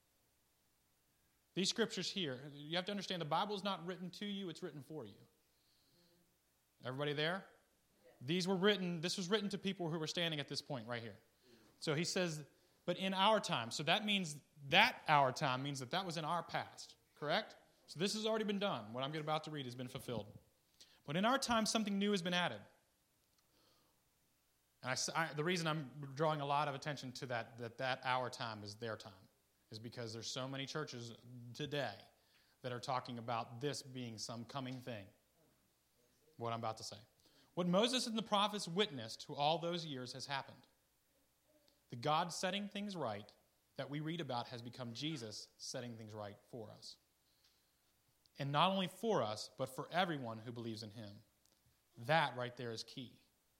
These scriptures here, you have to understand the Bible is not written to you, it's written for you. Everybody there? This was written to people who were standing at this point right here. So he says, but in our time. So that means that our time means that was in our past, correct? So this has already been done. What I'm about to read has been fulfilled. But in our time, something new has been added. And the reason I'm drawing a lot of attention to that our time is their time is because there's so many churches today that are talking about this being some coming thing. What I'm about to say. What Moses and the prophets witnessed to all those years has happened. The God setting things right that we read about has become Jesus setting things right for us. And not only for us, but for everyone who believes in Him. That right there is key.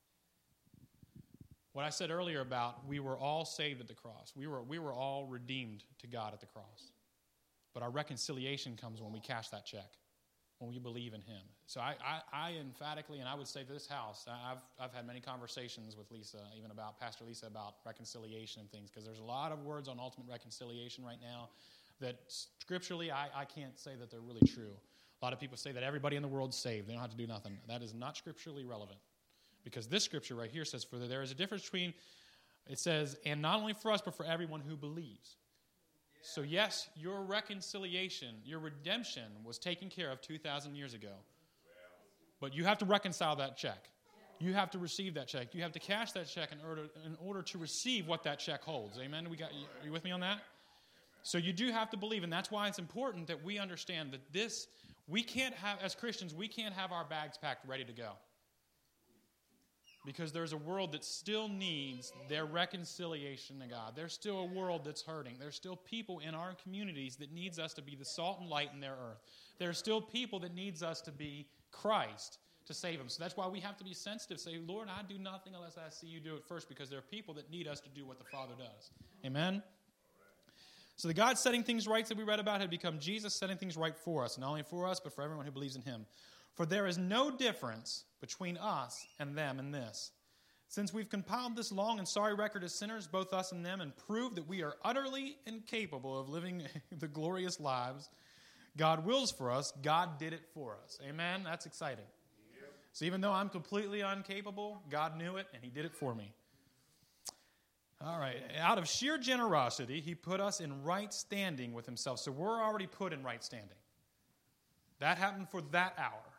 What I said earlier about we were all saved at the cross. We were all redeemed to God at the cross. But our reconciliation comes when we cash that check. When we believe in Him. So I emphatically, and I would say to this house, I've had many conversations with Lisa, even about Pastor Lisa, about reconciliation and things, because there's a lot of words on ultimate reconciliation right now that scripturally I can't say that they're really true. A lot of people say that everybody in the world's saved. They don't have to do nothing. That is not scripturally relevant. Because this scripture right here says, for there is a difference between, it says, and not only for us, but for everyone who believes. So yes, your reconciliation, your redemption was taken care of 2,000 years ago. But you have to reconcile that check. You have to receive that check. You have to cash that check in order to receive what that check holds. Amen? Are you with me on that? So you do have to believe, and that's why it's important that we understand that we can't have, as Christians, we can't have our bags packed ready to go. Because there's a world that still needs their reconciliation to God. There's still a world that's hurting. There's still people in our communities that needs us to be the salt and light in their earth. There's still people that needs us to be Christ to save them. So that's why we have to be sensitive. Say, Lord, I do nothing unless I see you do it first, because there are people that need us to do what the Father does. Amen? So the God setting things right that we read about had become Jesus setting things right for us. Not only for us, but for everyone who believes in Him. For there is no difference between us and them in this. Since we've compiled this long and sorry record as sinners, both us and them, and proved that we are utterly incapable of living the glorious lives God wills for us, God did it for us. Amen? That's exciting. Yep. So even though I'm completely incapable, God knew it, and He did it for me. All right. Out of sheer generosity, He put us in right standing with Himself. So we're already put in right standing. That happened for that hour.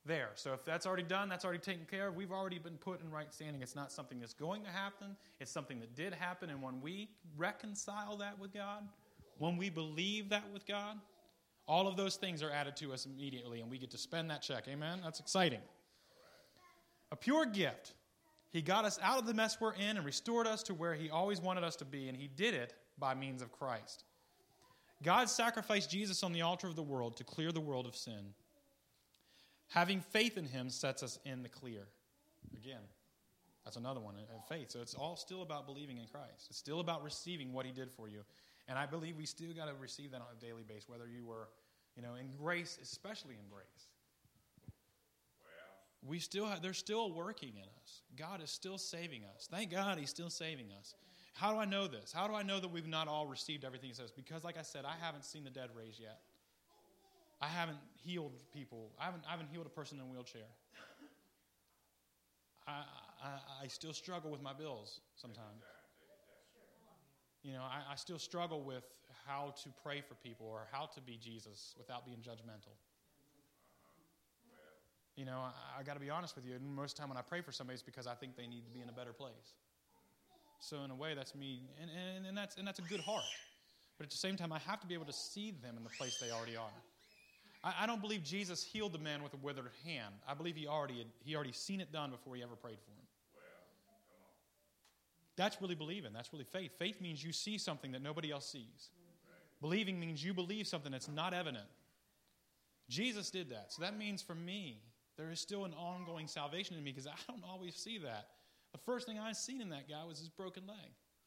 there. So if that's already done, that's already taken care of. We've already been put in right standing. It's not something that's going to happen. It's something that did happen. And when we reconcile that with God, when we believe that with God, all of those things are added to us immediately, and we get to spend that check. Amen? That's exciting. A pure gift. He got us out of the mess we're in and restored us to where he always wanted us to be, and he did it by means of Christ. God sacrificed Jesus on the altar of the world to clear the world of sin. Having faith in him sets us in the clear. Again, that's another one, faith. So it's all still about believing in Christ. It's still about receiving what he did for you. And I believe we still got to receive that on a daily basis, whether you were, in grace, especially in grace. They're still working in us. God is still saving us. Thank God he's still saving us. How do I know this? How do I know that we've not all received everything he says? Because, like I said, I haven't seen the dead raised yet. I haven't healed people. I haven't healed a person in a wheelchair. I still struggle with my bills sometimes. I still struggle with how to pray for people or how to be Jesus without being judgmental. I got to be honest with you. Most of the time when I pray for somebody, it's because I think they need to be in a better place. So in a way, that's me, and that's a good heart. But at the same time, I have to be able to see them in the place they already are. I don't believe Jesus healed the man with a withered hand. I believe he already seen it done before he ever prayed for him. That's really believing. That's really faith. Faith means you see something that nobody else sees. Believing means you believe something that's not evident. Jesus did that. So that means for me, there is still an ongoing salvation in me because I don't always see that. The first thing I seen in that guy was his broken leg.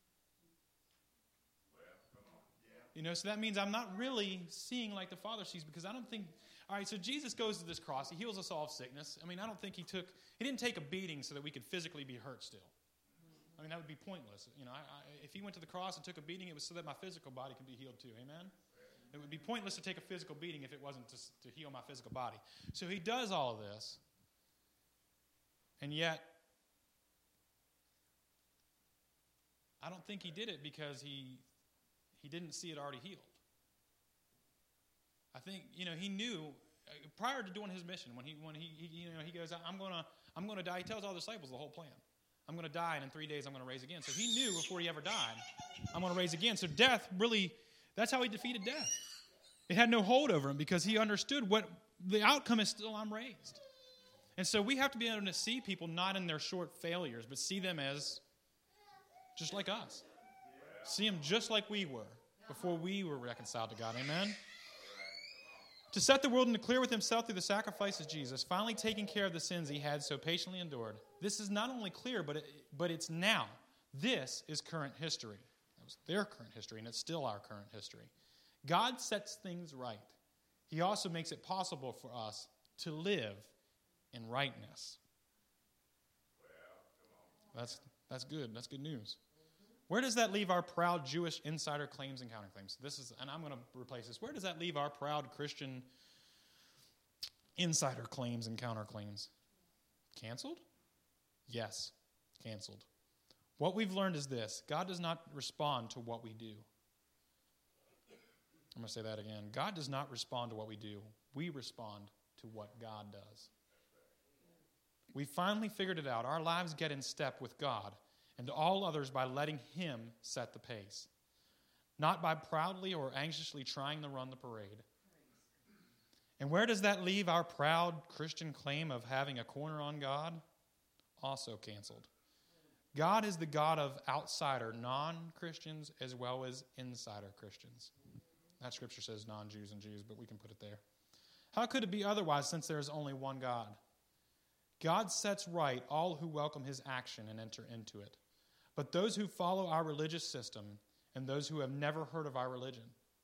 So that means I'm not really seeing like the Father sees because I don't think, all right, so Jesus goes to this cross. He heals us all of sickness. I don't think he didn't take a beating so that we could physically be hurt still. That would be pointless. If he went to the cross and took a beating, it was so that my physical body could be healed too. Amen? It would be pointless to take a physical beating if it wasn't to heal my physical body. So he does all of this, and yet I don't think he did it because he didn't see it already healed. I think he knew prior to doing his mission when he goes, I'm going to die. He tells all the disciples the whole plan. I'm going to die, and in 3 days I'm going to raise again. So he knew before he ever died, I'm going to raise again. So death really, that's how he defeated death. It had no hold over him because he understood what the outcome is still I'm raised. And so we have to be able to see people not in their short failures, but see them as just like us. See them just like we were before we were reconciled to God. Amen? To set the world in the clear with himself through the sacrifice of Jesus, finally taking care of the sins he had so patiently endured. This is not only clear, but it's now. This is current history. That was their current history, and it's still our current history. God sets things right. He also makes it possible for us to live in rightness. That's good. That's good news. Where does that leave our proud Jewish insider claims and counterclaims? And I'm going to replace this. Where does that leave our proud Christian insider claims and counterclaims? Canceled? Yes, canceled. What we've learned is this. God does not respond to what we do. I'm going to say that again. God does not respond to what we do. We respond to what God does. We finally figured it out. Our lives get in step with God and to all others by letting him set the pace, not by proudly or anxiously trying to run the parade. And where does that leave our proud Christian claim of having a corner on God? Also canceled. God is the God of outsider non-Christians as well as insider Christians. That scripture says non-Jews and Jews, but we can put it there. How could it be otherwise since there is only one God? God sets right all who welcome his action and enter into it. But those who follow our religious system and those who have never heard of our religion.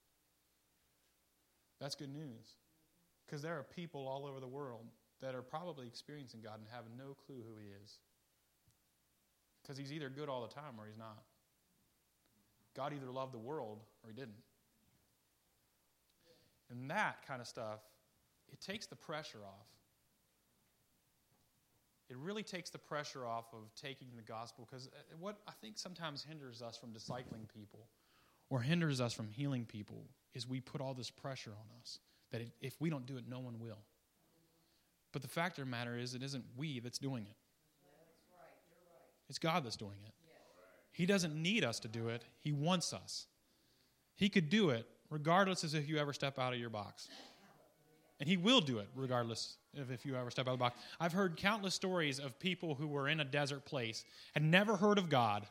That's good news. Because there are people all over the world that are probably experiencing God and have no clue who he is. Because he's either good all the time or he's not. God either loved the world or he didn't. And that kind of stuff, it takes the pressure off. It really takes the pressure off of taking the gospel, because what I think sometimes hinders us from discipling people or hinders us from healing people is we put all this pressure on us that if we don't do it, no one will. But the fact of the matter is, it isn't we that's doing it. It's God that's doing it. He doesn't need us to do it. He wants us. He could do it regardless as if you ever step out of your box. And he will do it regardless of if you ever step out of the box. I've heard countless stories of people who were in a desert place, had never heard of God,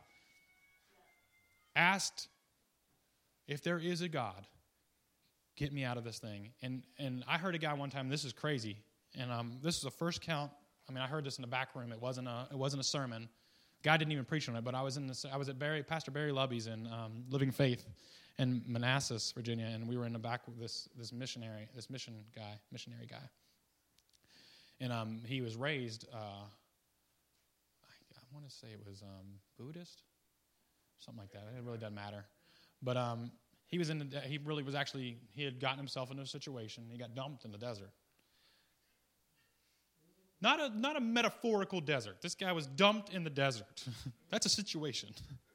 asked if there is a God, get me out of this thing. And I heard a guy one time, this is crazy, and this was the first count. I mean, I heard this in the back room. It wasn't a sermon. God didn't even preach on it, but I was at Pastor Barry Lubby's in Living Faith in Manassas, Virginia, and we were in the back with this missionary guy. And he was raised, I want to say it was Buddhist, something like that. It really doesn't matter. But he had gotten himself into a situation. He got dumped in the desert. Not a metaphorical desert. This guy was dumped in the desert. That's a situation.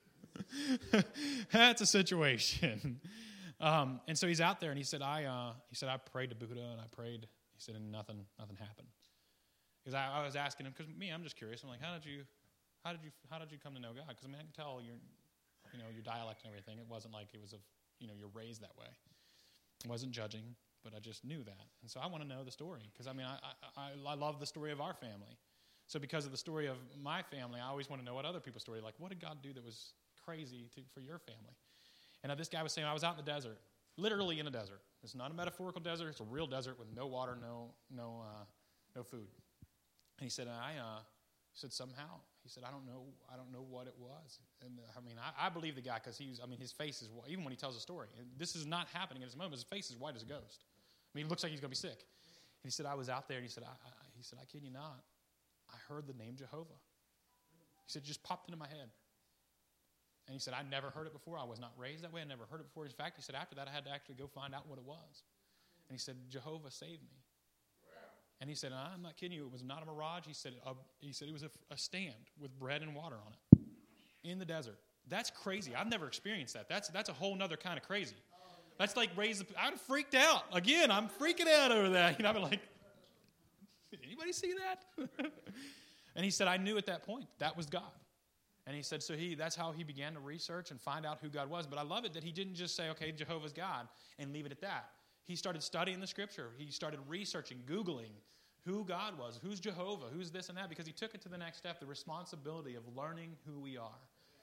That's a situation. And so he's out there, and he said, I prayed to Buddha, and I prayed. He said, and nothing happened. Because I was asking him, because I'm just curious. I'm like, how did you come to know God? Because I can tell your dialect and everything. It wasn't like it was you're raised that way. I wasn't judging, but I just knew that. And so I want to know the story, because I love the story of our family. So because of the story of my family, I always want to know what other people's story, like what did God do that was crazy for your family? And this guy was saying, I was out in the desert, literally in a desert. It's not a metaphorical desert. It's a real desert with no water, no food. And he said, somehow. He said, I don't know what it was. And I believe the guy, because his face is, even when he tells a story, and this is not happening at this moment, his face is white as a ghost. He looks like he's going to be sick. And he said, I was out there, and he said, I kid you not, I heard the name Jehovah. He said, it just popped into my head. And he said, I never heard it before. I was not raised that way. I never heard it before. In fact, he said, after that, I had to actually go find out what it was. And he said, Jehovah saved me. And he said, I'm not kidding you, it was not a mirage. He said it was a stand with bread and water on it in the desert. That's crazy. I've never experienced that. That's a whole nother kind of crazy. That's like I'd have freaked out. Again, I'm freaking out over that. I've been like, did anybody see that? And he said, I knew at that point that was God. And he said, that's how he began to research and find out who God was. But I love it that he didn't just say, okay, Jehovah's God, and leave it at that. He started studying the Scripture. He started researching, Googling who God was, who's Jehovah, who's this and that, because he took it to the next step, the responsibility of learning who we are.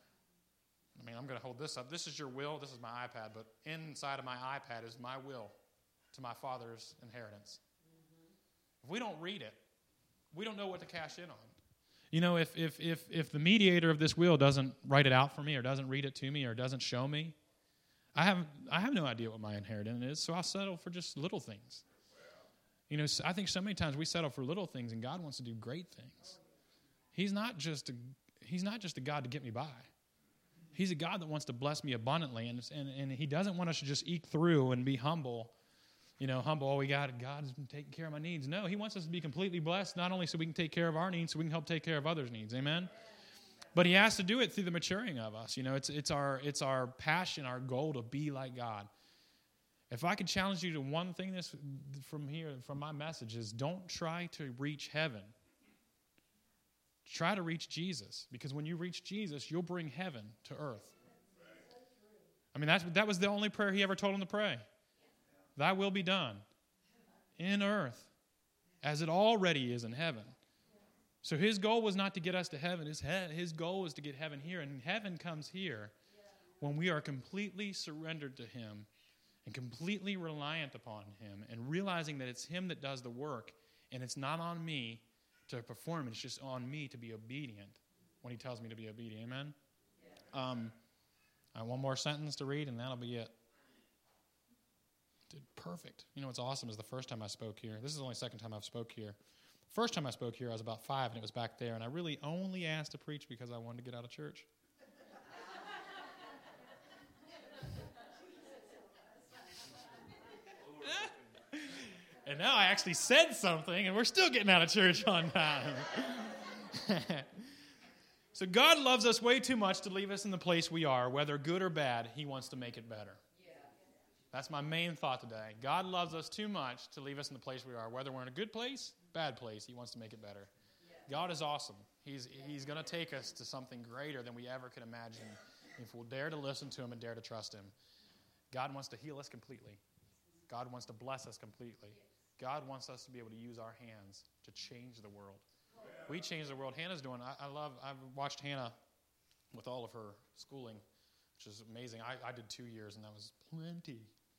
I'm going to hold this up. This is your will. This is my iPad, but inside of my iPad is my will to my Father's inheritance. If we don't read it, we don't know what to cash in on. If the mediator of this will doesn't write it out for me, or doesn't read it to me, or doesn't show me, I have no idea what my inheritance is, so I'll settle for just little things. I think so many times we settle for little things, and God wants to do great things. He's not just a God to get me by. He's a God that wants to bless me abundantly, and he doesn't want us to just eke through and be humble. Humble, oh, we got it. God's taking care of my needs. No, he wants us to be completely blessed, not only so we can take care of our needs, so we can help take care of others' needs. Amen? But he has to do it through the maturing of us. It's our passion, our goal to be like God. If I could challenge you to one thing from my message is, don't try to reach heaven. Try to reach Jesus, because when you reach Jesus, you'll bring heaven to earth. That was the only prayer he ever told him to pray. Thy will be done in earth as it already is in heaven. So his goal was not to get us to heaven. His goal was to get heaven here. And heaven comes here when we are completely surrendered to him and completely reliant upon him, and realizing that it's him that does the work, and it's not on me to perform. It's just on me to be obedient when he tells me to be obedient. Amen? I have one more sentence to read, and that'll be it. Perfect. What's awesome is the first time I spoke here, this is the only second time I've spoke here. First time I spoke here, I was about 5, and it was back there, and I really only asked to preach because I wanted to get out of church. And now I actually said something, and we're still getting out of church on time. So God loves us way too much to leave us in the place we are, whether good or bad. He wants to make it better. That's my main thought today. God loves us too much to leave us in the place we are, whether we're in a good place bad place. He wants to make it better. God is awesome. He's going to take us to something greater than we ever could imagine if we'll dare to listen to him and dare to trust him. God wants to heal us completely. God wants to bless us completely. God wants us to be able to use our hands to change the world. We change the world. Hannah's doing, I've watched Hannah with all of her schooling, which is amazing. I did 2 years, and that was plenty.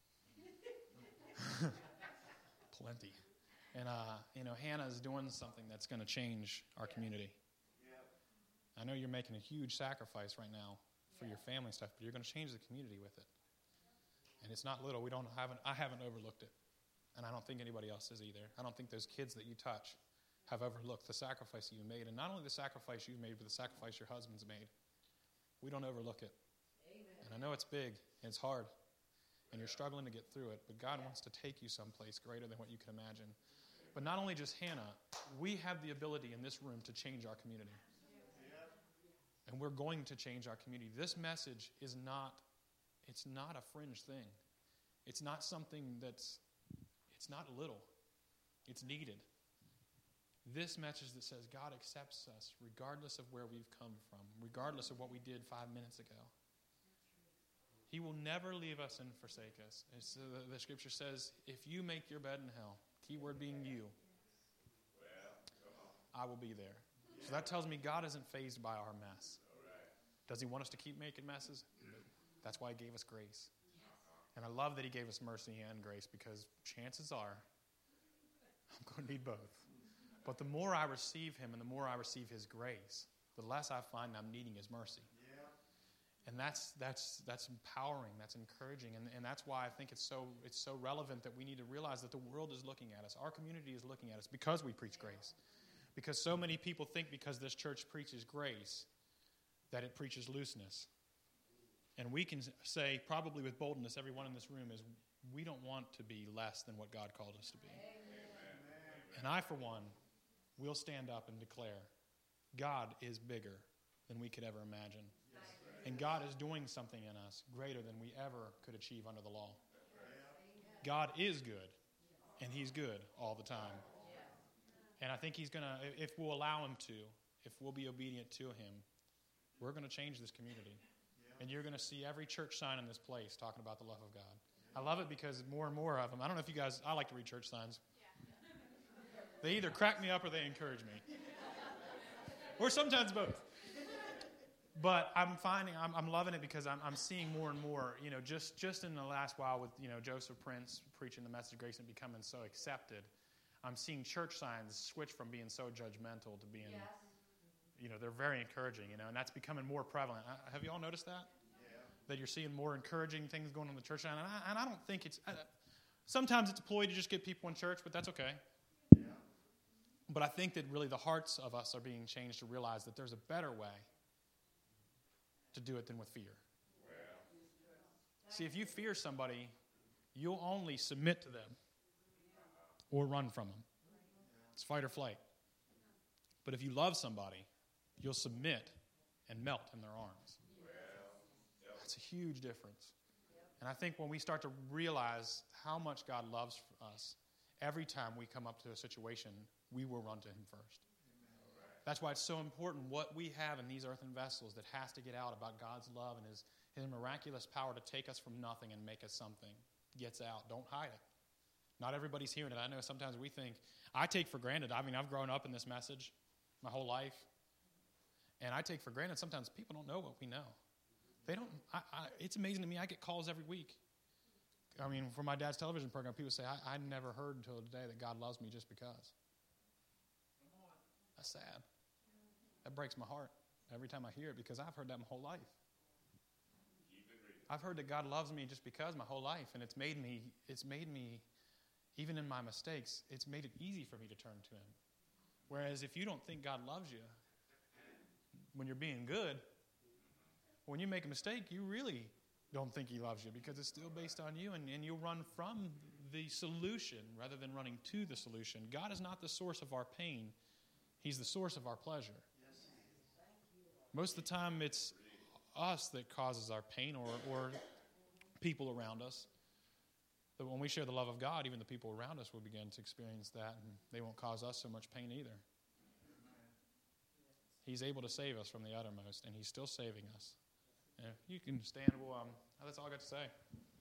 Plenty. And, Hannah's doing something that's going to change our community. I know you're making a huge sacrifice right now for your family stuff, but you're going to change the community with it. And it's not little. I haven't overlooked it. And I don't think anybody else is either. I don't think those kids that you touch have overlooked the sacrifice that you made. And not only the sacrifice you made, but the sacrifice your husband's made. We don't overlook it. Amen. And I know it's big, and it's hard, and you're struggling to get through it, but God wants to take you someplace greater than what you can imagine. But not only just Hannah, we have the ability in this room to change our community. And we're going to change our community. This message is not a fringe thing. It's not something it's not little. It's needed. This message that says God accepts us regardless of where we've come from, regardless of what we did 5 minutes ago. He will never leave us and forsake us. The scripture says, if you make your bed in hell, keyword being you, I will be there. So that tells me God isn't fazed by our mess. Does he want us to keep making messes? That's why he gave us grace. And I love that he gave us mercy and grace, because chances are I'm going to need both. But the more I receive him and the more I receive his grace, the less I find I'm needing his mercy. And that's empowering, that's encouraging, and that's why I think it's so relevant that we need to realize that the world is looking at us. Our community is looking at us because we preach grace. Because so many people think because this church preaches grace that it preaches looseness. And we can say, probably with boldness, everyone in this room, is we don't want to be less than what God called us to be. Amen. And I, for one, will stand up and declare, God is bigger than we could ever imagine. And God is doing something in us greater than we ever could achieve under the law. God is good, and he's good all the time. And I think he's going to, if we'll allow him to, if we'll be obedient to him, we're going to change this community. And you're going to see every church sign in this place talking about the love of God. I love it because more and more of them, I don't know if you guys, I like to read church signs. They either crack me up or they encourage me. Or sometimes both. But I'm loving it because I'm seeing more and more, just in the last while with, Joseph Prince preaching the message of grace and becoming so accepted, I'm seeing church signs switch from being so judgmental to being, they're very encouraging, and that's becoming more prevalent. Have you all noticed that? Yeah. That you're seeing more encouraging things going on in the church sign? And I don't think sometimes it's a ploy to just get people in church, but that's okay. Yeah. But I think that really the hearts of us are being changed to realize that there's a better way to do it than with fear. See, if you fear somebody, you'll only submit to them or run from them. It's fight or flight. But if you love somebody, you'll submit and melt in their arms. That's a huge difference. And I think when we start to realize how much God loves us, every time we come up to a situation, we will run to him first. That's why it's so important what we have in these earthen vessels that has to get out about God's love and his miraculous power to take us from nothing and make us something. Gets out. Don't hide it. Not everybody's hearing it. I know sometimes we think, I take for granted. I've grown up in this message my whole life. And I take for granted sometimes people don't know what we know. They don't. It's amazing to me. I get calls every week. From my dad's television program, people say, I never heard until today that God loves me just because. That's sad. That breaks my heart every time I hear it because I've heard that my whole life. I've heard that God loves me just because my whole life, and it's made me, even in my mistakes, it's made it easy for me to turn to him. Whereas if you don't think God loves you when you're being good, when you make a mistake, you really don't think he loves you because it's still based on you, and you'll run from the solution rather than running to the solution. God is not the source of our pain. He's the source of our pleasure. Most of the time, it's us that causes our pain or people around us. that when we share the love of God, even the people around us will begin to experience that, and they won't cause us so much pain either. He's able to save us from the uttermost, and he's still saving us. And if you can stand, well, that's all I got to say.